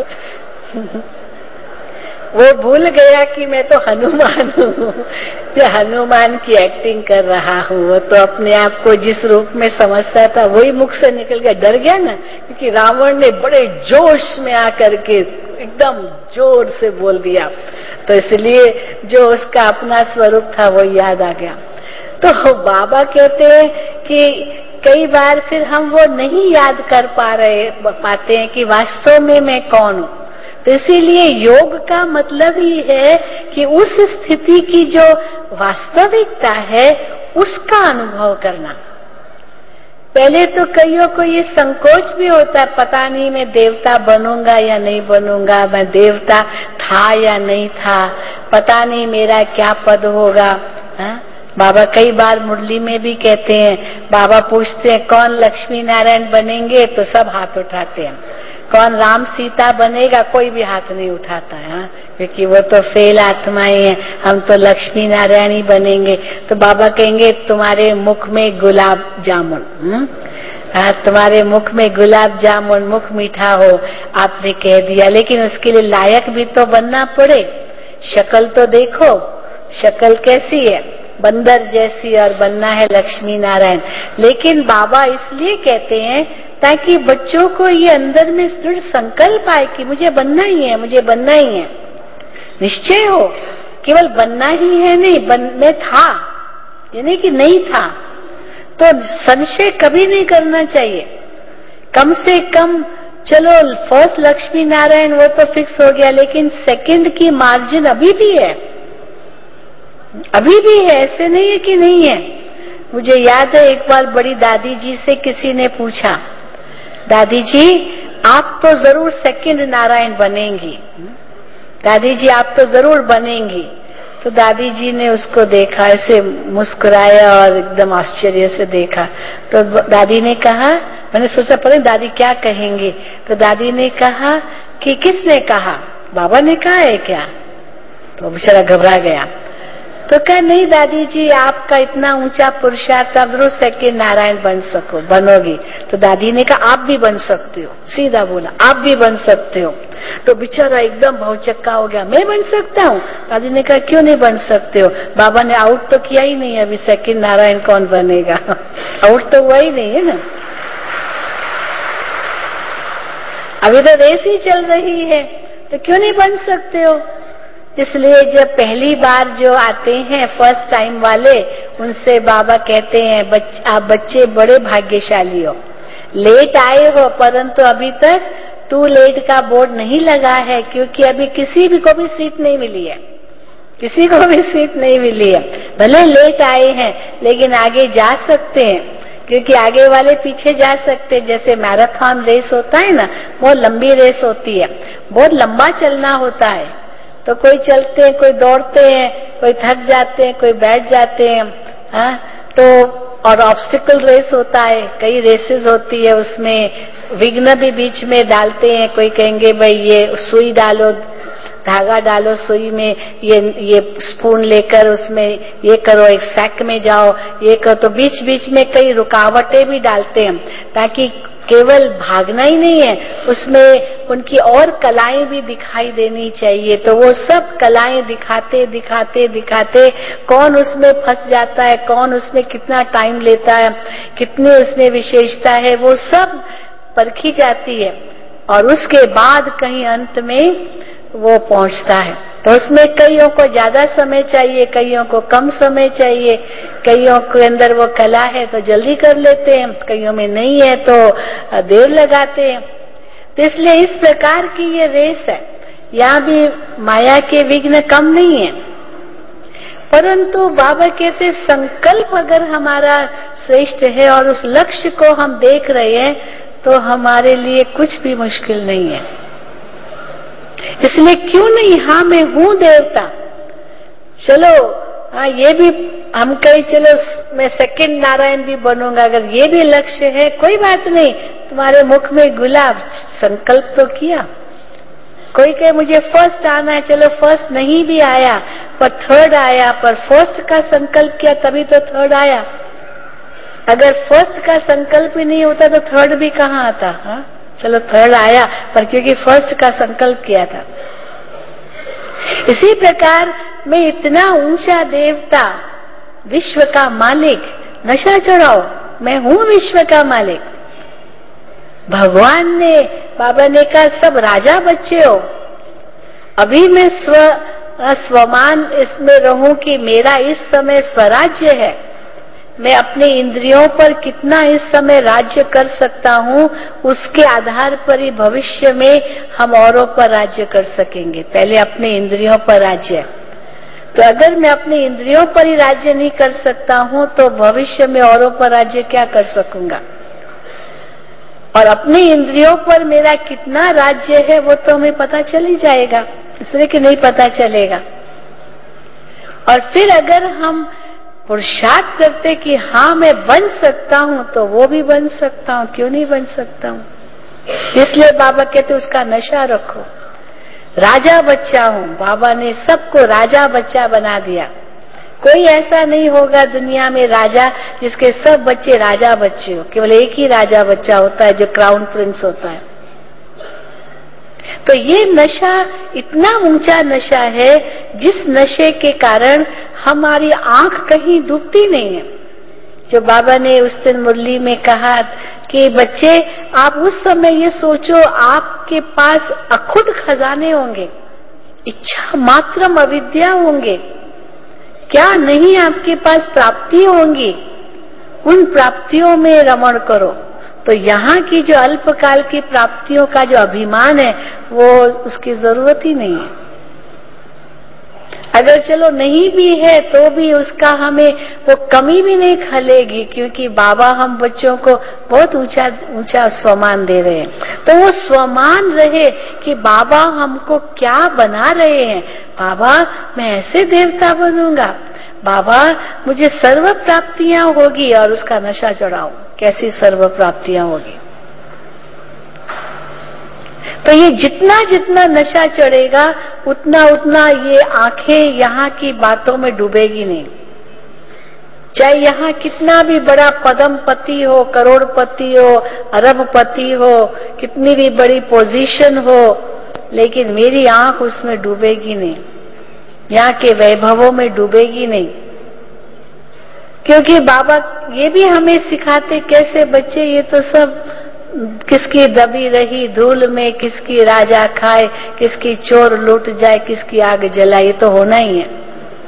वो भूल गया कि मैं तो हनुमान हूँ, या हनुमान की एक्टिंग कर रहा हूँ। वो तो अपने आप को जिस रूप में समझता था वही मुख से निकल गया, डर गया ना, क्योंकि रावण ने बड़े जोश में आकर के एकदम जोर से बोल दिया, तो इसलिए जो उसका अपना स्वरूप था वो याद आ गया। तो बाबा कहते हैं कि कई बार फिर हम वो नहीं याद कर पा रहे पाते हैं कि वास्तव में मैं कौन हूँ। तो इसीलिए योग का मतलब ही है कि उस स्थिति की जो वास्तविकता है उसका अनुभव करना। पहले तो कईयों को ये संकोच भी होता है, पता नहीं मैं देवता बनूंगा या नहीं बनूंगा, मैं देवता था या नहीं था, पता नहीं मेरा क्या पद होगा। हा? बाबा कई बार मुरली में भी कहते हैं, बाबा पूछते हैं कौन लक्ष्मी नारायण बनेंगे, तो सब हाथ उठाते हैं। कौन राम सीता बनेगा, कोई भी हाथ नहीं उठाता है, हाँ? क्योंकि वो तो फेल आत्माएं हैं, हम तो लक्ष्मी नारायण ही बनेंगे। तो बाबा कहेंगे तुम्हारे मुख में गुलाब जामुन, हाँ, तुम्हारे मुख में गुलाब जामुन, मुख मीठा हो, आपने कह दिया, लेकिन उसके लिए लायक भी तो बनना पड़े। शक्ल तो देखो, शक्ल कैसी है, बंदर जैसी, और बनना है लक्ष्मी नारायण। लेकिन बाबा इसलिए कहते हैं ताकि बच्चों को ये अंदर में दृढ़ संकल्प आए कि मुझे बनना ही है, मुझे बनना ही है, निश्चय हो। केवल बनना ही है नहीं, बनने था, ये नहीं कि नहीं था। तो संशय कभी नहीं करना चाहिए। कम से कम चलो फर्स्ट लक्ष्मी नारायण वो तो फिक्स हो गया, लेकिन सेकंड की मार्जिन अभी भी है। अभी भी है, ऐसे नहीं है कि नहीं है। मुझे याद है एक बार बड़ी दादी जी से किसी ने पूछा, दादी जी आप तो जरूर सेकंड नारायण बनेंगी, दादी जी आप तो जरूर बनेंगी। तो दादी जी ने उसको देखा, ऐसे मुस्कुराया और एकदम आश्चर्य से देखा। तो दादी ने कहा, मैंने सोचा पता दादी क्या कहेंगी, तो दादी ने कहा कि किसने कहा, बाबा ने कहा है क्या? तो बेचारा घबरा गया। तो कहा नहीं दादी जी आपका इतना ऊंचा पुरुषार्थ, आप जरूर सेकंड नारायण बन सको बनोगी। तो दादी ने कहा आप भी बन सकते हो, सीधा बोला आप भी बन सकते हो। तो बेचारा एकदम भौचक्का हो गया, मैं बन सकता हूँ? दादी ने कहा क्यों नहीं बन सकते हो, बाबा ने आउट तो किया ही नहीं, अभी सेकंड नारायण कौन बनेगा आउट तो हुआ ही नहीं है ना, अभी तो रेस ही चल रही है, तो क्यों नहीं बन सकते हो? इसलिए जब पहली बार जो आते हैं फर्स्ट टाइम वाले, उनसे बाबा कहते हैं बच, आप बच्चे बड़े भाग्यशाली हो, लेट आए हो परंतु अभी तक टू लेट का बोर्ड नहीं लगा है, क्योंकि अभी किसी भी को भी सीट नहीं मिली है, किसी को भी सीट नहीं मिली है। भले लेट आए हैं लेकिन आगे जा सकते हैं, क्योंकि आगे वाले पीछे जा सकते हैं। जैसे मैराथन रेस होता है ना, बहुत लंबी रेस होती है, बहुत लंबा चलना होता है, तो कोई चलते हैं, कोई दौड़ते हैं, कोई थक जाते हैं, कोई बैठ जाते हैं, हाँ तो और ऑब्स्टिकल रेस होता है, कई रेसेस होती है, उसमें विघ्न भी बीच में डालते हैं। कोई कहेंगे भाई ये सुई डालो, धागा डालो सुई में, ये ये स्पून लेकर उसमें ये करो, एक सैक में जाओ, ये करो, तो बीच बीच में कई रुकावटें भी डालते हैं, ताकि केवल भागना ही नहीं है, उसमें उनकी और कलाएं भी दिखाई देनी चाहिए। तो वो सब कलाएं दिखाते दिखाते दिखाते कौन उसमें फंस जाता है, कौन उसमें कितना टाइम लेता है, कितनी उसमें विशेषता है, वो सब परखी जाती है, और उसके बाद कहीं अंत में वो पहुंचता है। तो उसमें कईयों को ज्यादा समय चाहिए, कईयों को कम समय चाहिए, कईयों के अंदर वो कला है तो जल्दी कर लेते हैं, कईयों में नहीं है तो देर लगाते हैं। तो इसलिए इस प्रकार की ये रेस है, यहाँ भी माया के विघ्न कम नहीं है, परंतु बाबा कहते संकल्प अगर हमारा श्रेष्ठ है और उस लक्ष्य को हम देख रहे हैं तो हमारे लिए कुछ भी मुश्किल नहीं है। इसलिए क्यों नहीं, हाँ मैं हूं देवता, चलो हाँ ये भी हम कहीं, चलो मैं सेकंड नारायण भी बनूंगा, अगर ये भी लक्ष्य है कोई बात नहीं, तुम्हारे मुख में गुलाब, संकल्प तो किया। कोई कहे मुझे फर्स्ट आना है, चलो फर्स्ट नहीं भी आया पर थर्ड आया, पर फर्स्ट का संकल्प किया तभी तो थर्ड आया। अगर फर्स्ट का संकल्प ही नहीं होता तो थर्ड भी कहाँ आता, हाँ चलो थर्ड आया पर क्योंकि फर्स्ट का संकल्प किया था। इसी प्रकार मैं इतना ऊंचा देवता, विश्व का मालिक, नशा चढ़ाओ, मैं हूं विश्व का मालिक। भगवान ने, बाबा ने कहा सब राजा बच्चे हो, अभी मैं स्व स्वमान इसमें रहूं कि मेरा इस समय स्वराज्य है, मैं अपने इंद्रियों पर कितना इस समय राज्य कर सकता हूं, उसके आधार पर ही भविष्य में हम औरों पर राज्य कर सकेंगे। पहले अपने इंद्रियों पर राज्य, तो अगर मैं अपने इंद्रियों पर ही राज्य नहीं कर सकता हूं तो भविष्य में औरों पर राज्य क्या कर सकूंगा। और अपने इंद्रियों पर मेरा कितना राज्य है वो तो हमें पता चल ही जाएगा, इसलिए कि नहीं पता चलेगा। और फिर अगर हम पुरुषार्थ करते कि हाँ मैं बन सकता हूं तो वो भी बन सकता हूं, क्यों नहीं बन सकता हूं। इसलिए बाबा कहते उसका नशा रखो। राजा बच्चा हूं, बाबा ने सबको राजा बच्चा बना दिया। कोई ऐसा नहीं होगा दुनिया में राजा जिसके सब बच्चे राजा बच्चे हो, केवल एक ही राजा बच्चा होता है जो क्राउन प्रिंस होता है। तो ये नशा इतना ऊंचा नशा है जिस नशे के कारण हमारी आंख कहीं डूबती नहीं है। जो बाबा ने उस दिन मुरली में कहा कि बच्चे आप उस समय ये सोचो आपके पास अखुद खजाने होंगे, इच्छा मात्रम अविद्या होंगे, क्या नहीं आपके पास प्राप्ति होंगी, उन प्राप्तियों में रमण करो। तो यहाँ की जो अल्पकाल की प्राप्तियों का जो अभिमान है वो उसकी जरूरत ही नहीं है। अगर चलो नहीं भी है तो भी उसका हमें वो कमी भी नहीं खलेगी, क्योंकि बाबा हम बच्चों को बहुत ऊंचा ऊंचा स्वमान दे रहे हैं। तो वो स्वमान रहे कि बाबा हमको क्या बना रहे हैं। बाबा मैं ऐसे देवता बनूंगा, बाबा मुझे सर्व प्राप्तियां होगी, और उसका नशा चढ़ाओ कैसी सर्व प्राप्तियां होगी। तो ये जितना जितना नशा चढ़ेगा उतना उतना ये आंखें यहाँ की बातों में डूबेगी नहीं। चाहे यहाँ कितना भी बड़ा पदमपति हो, करोड़पति हो, अरबपति हो, कितनी भी बड़ी पोजीशन हो, लेकिन मेरी आंख उसमें डूबेगी नहीं, यहाँ के वैभवों में डूबेगी नहीं। क्योंकि बाबा ये भी हमें सिखाते कैसे बच्चे, ये तो सब किसकी दबी रही धूल में, किसकी राजा खाए, किसकी चोर लूट जाए, किसकी आग जलाए, ये तो होना ही है।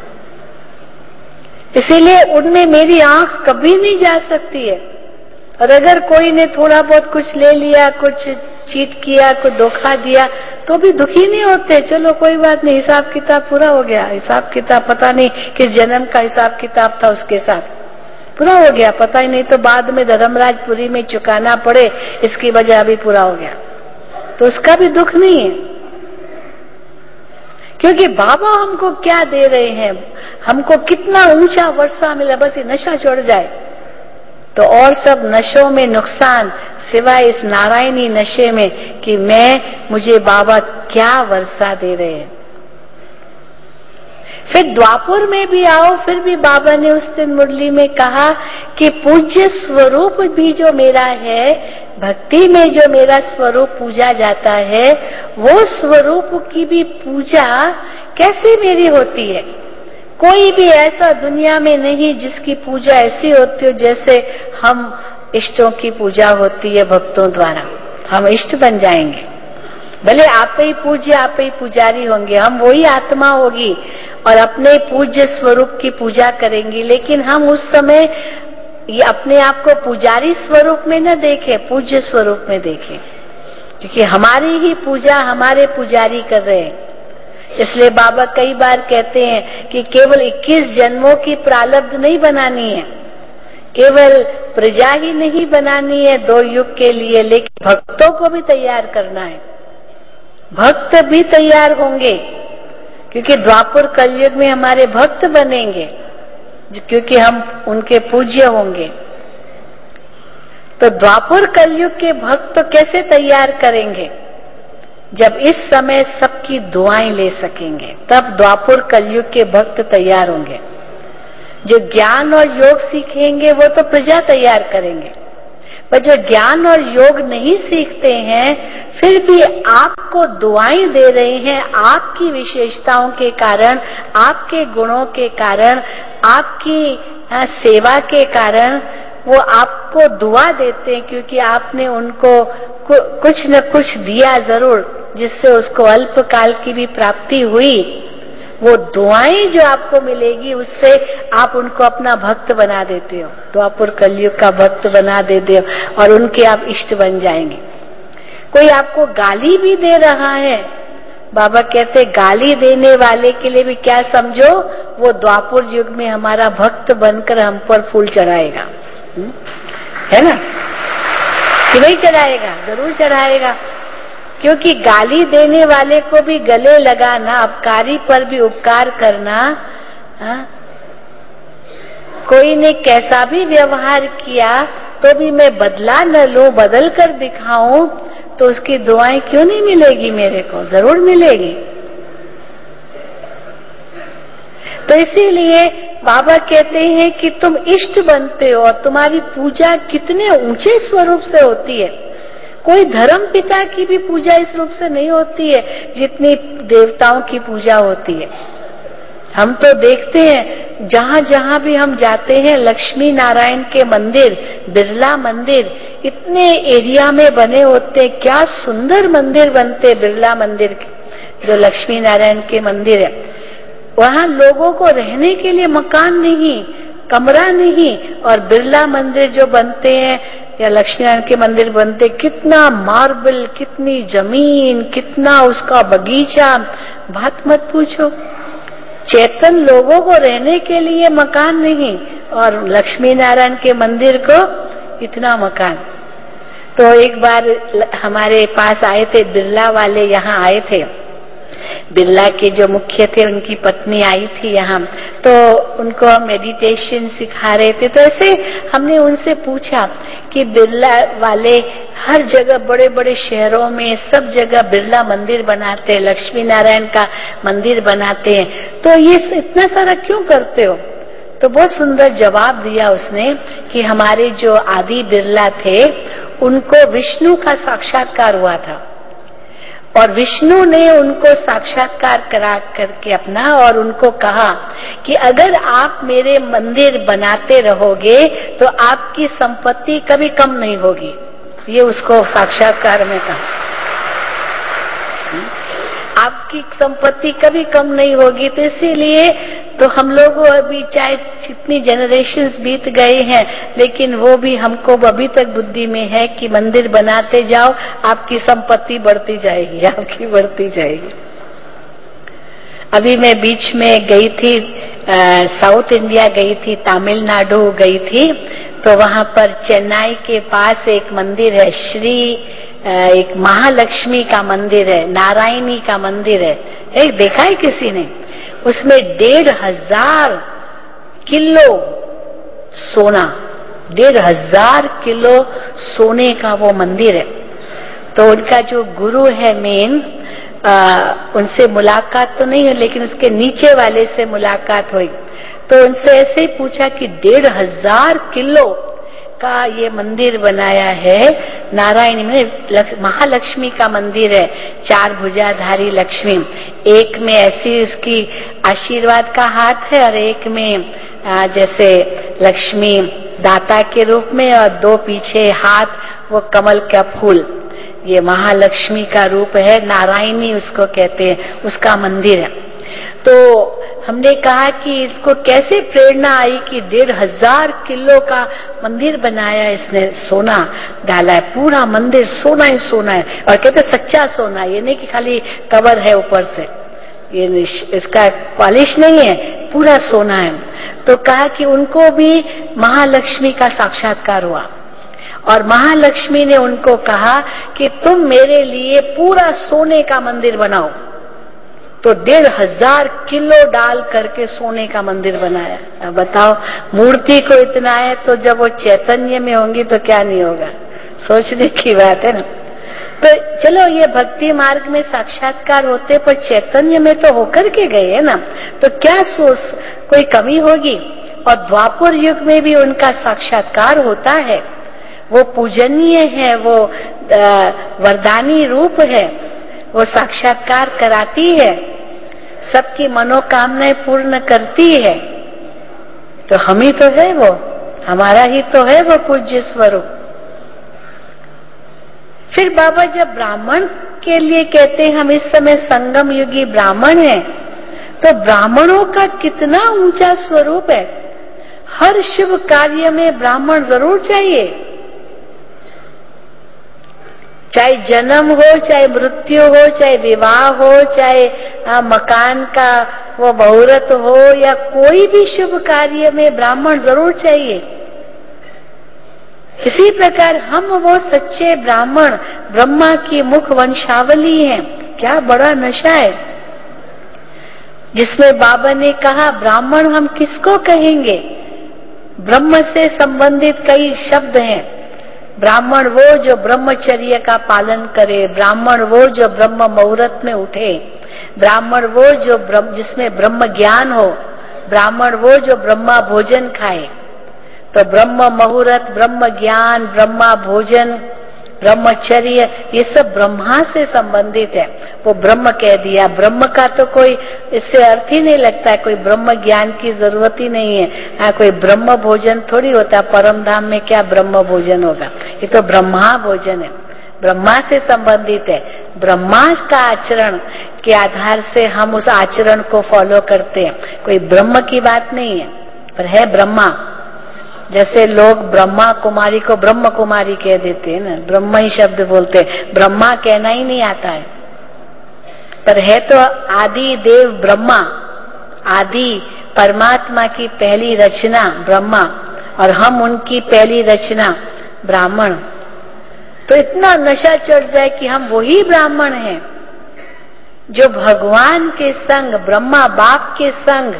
इसीलिए उनमें मेरी आंख कभी नहीं जा सकती है। और अगर कोई ने थोड़ा बहुत कुछ ले लिया, कुछ चीट किया, कुछ धोखा दिया, तो भी दुखी नहीं होते। चलो कोई बात नहीं, हिसाब किताब पूरा हो गया। हिसाब किताब पता नहीं किस जन्म का हिसाब किताब था उसके साथ, पूरा हो गया, पता ही नहीं, तो बाद में धर्मराजपुरी में चुकाना पड़े, इसकी वजह अभी पूरा हो गया, तो उसका भी दुख नहीं है। क्योंकि बाबा हमको क्या दे रहे हैं, हमको कितना ऊंचा वर्षा मिला, बस ये नशा चढ़ जाए तो और सब नशों में नुकसान, सिवाय इस नारायणी नशे में कि मैं मुझे बाबा क्या वर्षा दे रहे हैं। फिर द्वापुर में भी आओ, फिर भी बाबा ने उस दिन मुरली में कहा कि पूज्य स्वरूप भी जो मेरा है, भक्ति में जो मेरा स्वरूप पूजा जाता है, वो स्वरूप की भी पूजा कैसे मेरी होती है। कोई भी ऐसा दुनिया में नहीं जिसकी पूजा ऐसी होती हो जैसे हम इष्टों की पूजा होती है भक्तों द्वारा। हम इष्ट बन जाएंगे, भले आप ही पूज्य, आप ही पुजारी होंगे, हम वही आत्मा होगी और अपने पूज्य स्वरूप की पूजा करेंगी। लेकिन हम उस समय ये अपने आप को पुजारी स्वरूप में न देखें, पूज्य स्वरूप में देखें, क्योंकि हमारी ही पूजा हमारे पुजारी कर रहे हैं। इसलिए बाबा कई बार कहते हैं कि केवल इक्कीस जन्मों की प्रारब्ध नहीं बनानी है, केवल प्रजा ही नहीं बनानी है दो युग के लिए, लेकिन भक्तों को भी तैयार करना है। भक्त भी तैयार होंगे, क्योंकि द्वापर कलयुग में हमारे भक्त बनेंगे, क्योंकि हम उनके पूज्य होंगे। तो द्वापर कलयुग के भक्त कैसे तैयार करेंगे? जब इस समय सबकी दुआएं ले सकेंगे, तब द्वापर कलयुग के भक्त तैयार होंगे। जो ज्ञान और योग सीखेंगे वो तो प्रजा तैयार करेंगे, पर जो ज्ञान और योग नहीं सीखते हैं फिर भी आपको दुआएं दे रहे हैं, आपकी विशेषताओं के कारण, आपके गुणों के कारण, आपकी सेवा के कारण वो आपको दुआ देते हैं, क्योंकि आपने उनको कुछ न कुछ दिया जरूर, जिससे उसको अल्पकाल की भी प्राप्ति हुई। वो दुआएं जो आपको मिलेगी उससे आप उनको अपना भक्त बना देते हो, तो आप कलयुग का भक्त बना देते हो और उनके आप इष्ट बन जाएंगे। कोई आपको गाली भी दे रहा है, बाबा कहते गाली देने वाले के लिए भी क्या समझो, वो द्वापर युग में हमारा भक्त बनकर हम पर फूल चढ़ाएगा, है ना? कि नहीं चढ़ाएगा? जरूर चढ़ाएगा, क्योंकि गाली देने वाले को भी गले लगाना, अपकारी पर भी उपकार करना। हा? कोई ने कैसा भी व्यवहार किया तो भी मैं बदला न लूं, बदल कर दिखाऊं, तो उसकी दुआएं क्यों नहीं मिलेगी मेरे को? जरूर मिलेगी। तो इसीलिए बाबा कहते हैं कि तुम इष्ट बनते हो और तुम्हारी पूजा कितने ऊंचे स्वरूप से होती है। कोई धर्म पिता की भी पूजा इस रूप से नहीं होती है जितनी देवताओं की पूजा होती है। हम तो देखते हैं जहां जहां भी हम जाते हैं, लक्ष्मी नारायण के मंदिर, बिरला मंदिर इतने एरिया में बने होते हैं, क्या सुंदर मंदिर बनते बिरला मंदिर के, जो लक्ष्मी नारायण के मंदिर है। वहां लोगों को रहने के लिए मकान नहीं, कमरा नहीं, और बिरला मंदिर जो बनते हैं या लक्ष्मी नारायण के मंदिर बनते, कितना मार्बल, कितनी जमीन, कितना उसका बगीचा, बात मत पूछो। चेतन लोगों को रहने के लिए मकान नहीं, और लक्ष्मी नारायण के मंदिर को इतना मकान। तो एक बार हमारे पास आए थे बिरला वाले, यहाँ आए थे, बिरला के जो मुख्य थे उनकी पत्नी आई थी यहाँ, तो उनको हम मेडिटेशन सिखा रहे थे। तो ऐसे हमने उनसे पूछा कि बिरला वाले हर जगह बड़े बड़े शहरों में सब जगह बिरला मंदिर बनाते हैं, लक्ष्मी नारायण का मंदिर बनाते हैं, तो ये इतना सारा क्यों करते हो? तो बहुत सुंदर जवाब दिया उसने कि हमारे जो आदि बिरला थे उनको विष्णु का साक्षात्कार हुआ था, और विष्णु ने उनको साक्षात्कार करा करके अपना और उनको कहा कि अगर आप मेरे मंदिर बनाते रहोगे तो आपकी संपत्ति कभी कम नहीं होगी। ये उसको साक्षात्कार में कहा, आपकी संपत्ति कभी कम नहीं होगी। तो इसीलिए तो हम लोग अभी चाहे कितनी जनरेशन्स बीत गए हैं, लेकिन वो भी हमको अभी तक बुद्धि में है कि मंदिर बनाते जाओ, आपकी संपत्ति बढ़ती जाएगी, आपकी बढ़ती जाएगी। अभी मैं बीच में गई थी, आ, साउथ इंडिया गई थी, तमिलनाडु गई थी, तो वहां पर चेन्नई के पास एक मंदिर है, श्री एक महालक्ष्मी का मंदिर है, नारायणी का मंदिर है, एक देखा है किसी ने? उसमें डेढ़ हजार किलो सोना, डेढ़ हजार किलो सोने का वो मंदिर है। तो उनका जो गुरु है मेन, उनसे मुलाकात तो नहीं है, लेकिन उसके नीचे वाले से मुलाकात हुई। तो उनसे ऐसे ही पूछा कि डेढ़ हजार किलो का ये मंदिर बनाया है, नारायणी में महालक्ष्मी का मंदिर है, चार भुजाधारी लक्ष्मी, एक में ऐसी उसकी आशीर्वाद का हाथ है और एक में जैसे लक्ष्मी दाता के रूप में, और दो पीछे हाथ वो कमल का फूल, ये महालक्ष्मी का रूप है, नारायणी उसको कहते हैं, उसका मंदिर है। तो हमने कहा कि इसको कैसे प्रेरणा आई कि डेढ़ हजार किलो का मंदिर बनाया इसने, सोना डाला है, पूरा मंदिर सोना ही सोना है, और कहते सच्चा सोना, ये नहीं कि खाली कवर है ऊपर से, ये इसका पॉलिश नहीं है, पूरा सोना है। तो कहा कि उनको भी महालक्ष्मी का साक्षात्कार हुआ, और महालक्ष्मी ने उनको कहा कि तुम मेरे लिए पूरा सोने का मंदिर बनाओ। तो डेढ़ हजार किलो डाल करके सोने का मंदिर बनाया। अब बताओ, मूर्ति को इतना है तो जब वो चैतन्य में होंगी तो क्या नहीं होगा, सोचने की बात है ना। तो चलो ये भक्ति मार्ग में साक्षात्कार होते, पर चैतन्य में तो होकर के गए है ना, तो क्या सोच कोई कमी होगी? और द्वापर युग में भी उनका साक्षात्कार होता है, वो पूजनीय है, वो वरदानी रूप है, वो साक्षात्कार कराती है, सबकी मनोकामनाएं पूर्ण करती है। तो हम ही तो है वो, हमारा ही तो है वो पूज्य स्वरूप। फिर बाबा जब ब्राह्मण के लिए कहते हैं हम इस समय संगम युगी ब्राह्मण हैं, तो ब्राह्मणों का कितना ऊंचा स्वरूप है। हर शुभ कार्य में ब्राह्मण जरूर चाहिए, चाहे जन्म हो, चाहे मृत्यु हो, चाहे विवाह हो, चाहे आ, मकान का वो मुहूर्त हो, या कोई भी शुभ कार्य में ब्राह्मण जरूर चाहिए। इसी प्रकार हम वो सच्चे ब्राह्मण ब्रह्मा की मुख वंशावली हैं। क्या बड़ा नशा है जिसमें बाबा ने कहा ब्राह्मण हम किसको कहेंगे? ब्रह्म से संबंधित कई शब्द हैं। ब्राह्मण वो जो ब्रह्मचर्य का पालन करे, ब्राह्मण वो जो ब्रह्म मुहूर्त में उठे, ब्राह्मण वो जो ब्रह्म जिसमें ब्रह्म ज्ञान हो, ब्राह्मण वो जो ब्रह्मा भोजन खाए। तो ब्रह्म मुहूर्त, ब्रह्म ज्ञान, ब्रह्मा भोजन, ब्रह्मचर्य, ये सब ब्रह्मा से संबंधित है। वो ब्रह्म कह दिया, ब्रह्म का तो कोई इससे अर्थ ही नहीं लगता है, कोई ब्रह्म ज्ञान की जरूरत ही नहीं है। हाँ, कोई ब्रह्म भोजन थोड़ी होता, परम धाम में क्या ब्रह्म भोजन होगा, ये तो ब्रह्मा भोजन है, ब्रह्मा से संबंधित है। ब्रह्मा का आचरण के आधार से हम उस आचरण को फॉलो करते हैं, कोई ब्रह्म की बात नहीं है, पर है ब्रह्मा। जैसे लोग ब्रह्मा कुमारी को ब्रह्म कुमारी कह देते हैं ना, ब्रह्म ही शब्द बोलते हैं, ब्रह्मा कहना ही नहीं आता है, पर है तो आदि देव ब्रह्मा, आदि परमात्मा की पहली रचना ब्रह्मा और हम उनकी पहली रचना ब्राह्मण, तो इतना नशा चढ़ जाए कि हम वही ब्राह्मण हैं जो भगवान के संग, ब्रह्मा बाप के संग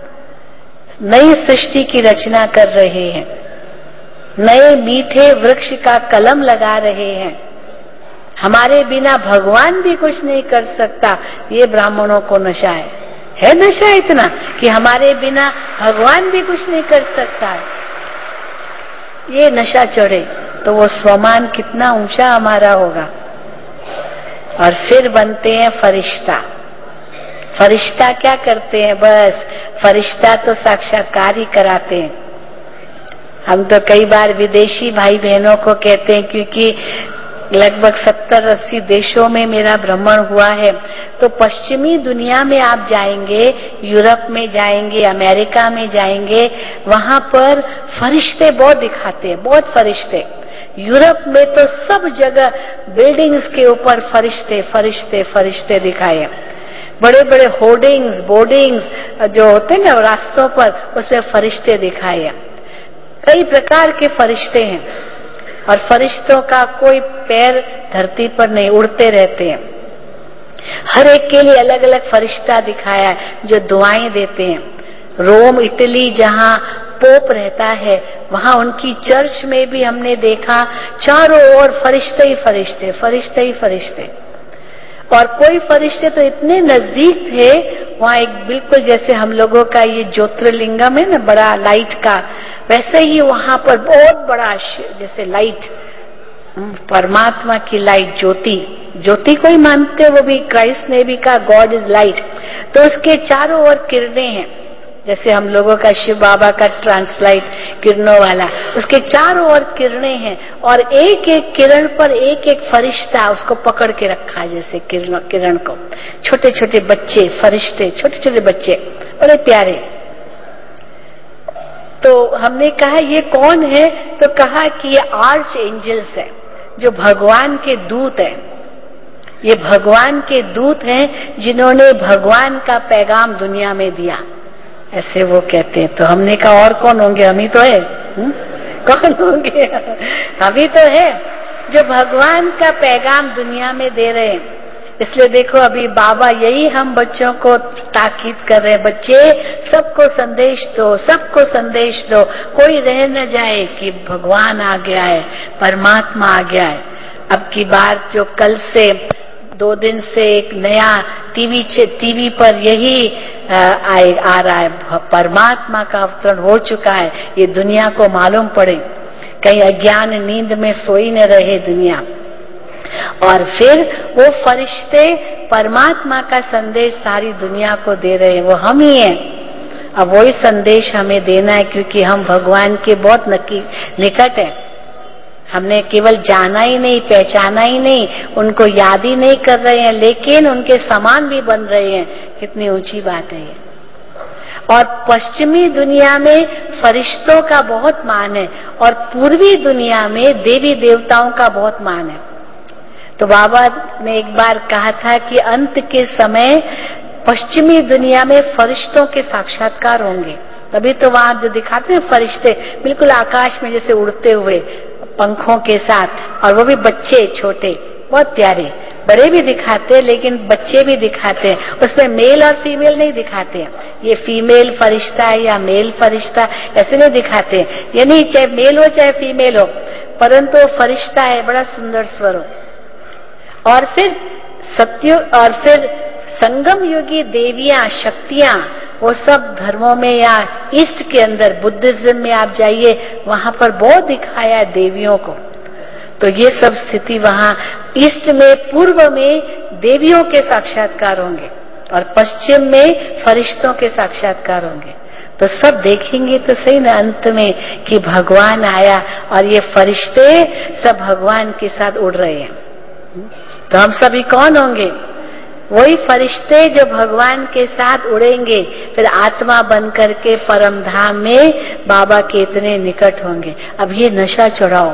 नई सृष्टि की रचना कर रहे हैं, नए मीठे वृक्ष का कलम लगा रहे हैं। हमारे बिना भगवान भी कुछ नहीं कर सकता, ये ब्राह्मणों को नशा है। है नशा इतना कि हमारे बिना भगवान भी कुछ नहीं कर सकता है। ये नशा चढ़े तो वो स्वमान कितना ऊंचा हमारा होगा। और फिर बनते हैं फरिश्ता। फरिश्ता क्या करते हैं? बस फरिश्ता तो साक्षात्कार ही कराते हैं। हम तो कई बार विदेशी भाई बहनों को कहते हैं, क्योंकि लगभग सत्तर अस्सी देशों में मेरा भ्रमण हुआ है, तो पश्चिमी दुनिया में आप जाएंगे, यूरोप में जाएंगे, अमेरिका में जाएंगे, वहां पर फरिश्ते बहुत दिखाते हैं, बहुत फरिश्ते। यूरोप में तो सब जगह बिल्डिंग्स के ऊपर फरिश्ते फरिश्ते फरिश्ते दिखाए, बड़े बड़े होर्डिंग्स बोर्डिंग्स जो होते हैं ना रास्तों पर, उसमें फरिश्ते दिखाए। कई प्रकार के फरिश्ते हैं और फरिश्तों का कोई पैर धरती पर नहीं, उड़ते रहते हैं। हर एक के लिए अलग अलग फरिश्ता दिखाया है जो दुआएं देते हैं। रोम इटली जहां पोप रहता है, वहां उनकी चर्च में भी हमने देखा चारों ओर फरिश्ते ही फरिश्ते फरिश्ते ही फरिश्ते। और कोई फरिश्ते तो इतने नजदीक थे, वहां एक बिल्कुल जैसे हम लोगों का ये ज्योतिर्लिंगम है ना बड़ा लाइट का, वैसे ही वहां पर बहुत बड़ा जैसे लाइट, परमात्मा की लाइट, ज्योति ज्योति को ही मानते, वो भी क्राइस्ट ने भी कहा गॉड इज लाइट। तो उसके चारों ओर किरणें हैं, जैसे हम लोगों का शिव बाबा का ट्रांसलाइट किरणों वाला, उसके चारों ओर किरणें हैं और एक एक किरण पर एक एक फरिश्ता उसको पकड़ के रखा है, जैसे किरण किरण को। छोटे छोटे बच्चे फरिश्ते, छोटे छोटे बच्चे बड़े प्यारे। तो हमने कहा ये कौन है? तो कहा कि ये आर्च एंजल्स है, जो भगवान के दूत है। ये भगवान के दूत हैं जिन्होंने भगवान का पैगाम दुनिया में दिया, ऐसे वो कहते हैं। तो हमने कहा और कौन होंगे? हम ही तो है। हुँ? कौन होंगे? हम ही तो है जो भगवान का पैगाम दुनिया में दे रहे हैं। इसलिए देखो अभी बाबा यही हम बच्चों को ताकीद कर रहे हैं, बच्चे सबको संदेश दो, सबको संदेश दो, कोई रह न जाए कि भगवान आ गया है, परमात्मा आ गया है। अब की बार जो कल से दो दिन से एक नया टीवी टीवी पर यही आ, आ रहा है, परमात्मा का अवतरण हो चुका है, ये दुनिया को मालूम पड़े, कहीं अज्ञान नींद में सोई न रहे दुनिया। और फिर वो फरिश्ते परमात्मा का संदेश सारी दुनिया को दे रहे हैं, वो हम ही हैं। अब वही संदेश हमें देना है, क्योंकि हम भगवान के बहुत निकट हैं। हमने केवल जाना ही नहीं, पहचाना ही नहीं, उनको याद ही नहीं कर रहे हैं, लेकिन उनके समान भी बन रहे हैं। कितनी ऊंची बात है ये। और पश्चिमी दुनिया में फरिश्तों का बहुत मान है और पूर्वी दुनिया में देवी देवताओं का बहुत मान है। तो बाबा ने एक बार कहा था कि अंत के समय पश्चिमी दुनिया में फरिश्तों के साक्षात्कार होंगे। तभी तो वहां जो दिखाते हैं फरिश्ते बिल्कुल आकाश में जैसे उड़ते हुए पंखों के साथ, और वो भी बच्चे छोटे, बहुत प्यारे। बड़े भी दिखाते हैं लेकिन बच्चे भी दिखाते हैं, उसमें मेल और फीमेल नहीं दिखाते हैं। ये फीमेल फरिश्ता है या मेल फरिश्ता ऐसे नहीं दिखाते हैं। ये नहीं चाहे मेल हो चाहे फीमेल हो, परंतु वो फरिश्ता है, बड़ा सुंदर स्वर हो। और फिर सत्य और फिर संगम युगी देवियां शक्तियां, वो सब धर्मों में या ईस्ट के अंदर बुद्धिज्म में आप जाइए, वहां पर बहुत दिखाया है देवियों को। तो ये सब स्थिति वहां ईस्ट में, पूर्व में देवियों के साक्षात्कार होंगे और पश्चिम में फरिश्तों के साक्षात्कार होंगे। तो सब देखेंगे तो सही ना अंत में कि भगवान आया और ये फरिश्ते सब भगवान के साथ उड़ रहे हैं। तो हम सभी कौन होंगे? वही फरिश्ते जो भगवान के साथ उड़ेंगे, फिर आत्मा बन करके परम धाम में बाबा के इतने निकट होंगे। अब ये नशा चढ़ाओ,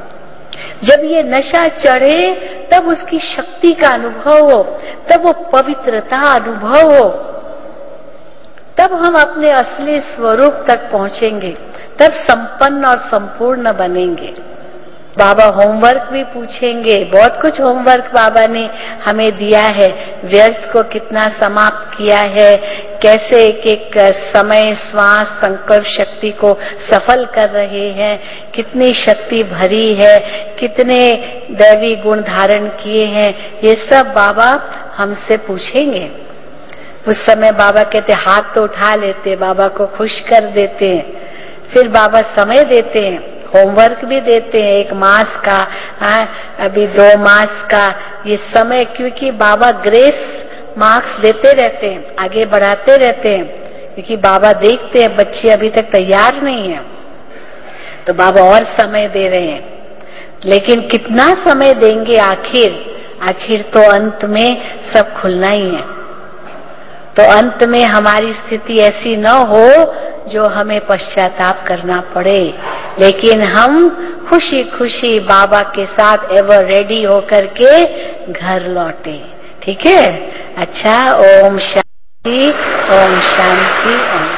जब ये नशा चढ़े तब उसकी शक्ति का अनुभव हो, तब वो पवित्रता अनुभव हो, तब तब हम अपने असली स्वरूप तक पहुंचेंगे, तब संपन्न और संपूर्ण बनेंगे। बाबा होमवर्क भी पूछेंगे, बहुत कुछ होमवर्क बाबा ने हमें दिया है, व्यर्थ को कितना समाप्त किया है, कैसे एक एक समय श्वास संकल्प शक्ति को सफल कर रहे हैं, कितनी शक्ति भरी है, कितने दैवी गुण धारण किए हैं, ये सब बाबा हमसे पूछेंगे। उस समय बाबा कहते हाथ तो उठा लेते, बाबा को खुश कर देते हैं, फिर बाबा समय देते हैं, होमवर्क भी देते हैं, एक मास का, हाँ, अभी दो मास का ये समय, क्योंकि बाबा ग्रेस मार्क्स देते रहते हैं, आगे बढ़ाते रहते हैं, क्योंकि बाबा देखते हैं बच्चे अभी तक तैयार नहीं है, तो बाबा और समय दे रहे हैं। लेकिन कितना समय देंगे आखिर? आखिर तो अंत में सब खुलना ही है। तो अंत में हमारी स्थिति ऐसी न हो जो हमें पश्चाताप करना पड़े, लेकिन हम खुशी खुशी बाबा के साथ एवर रेडी होकर के घर लौटे। ठीक है? अच्छा, ओम शांति, ओम शांति, ओम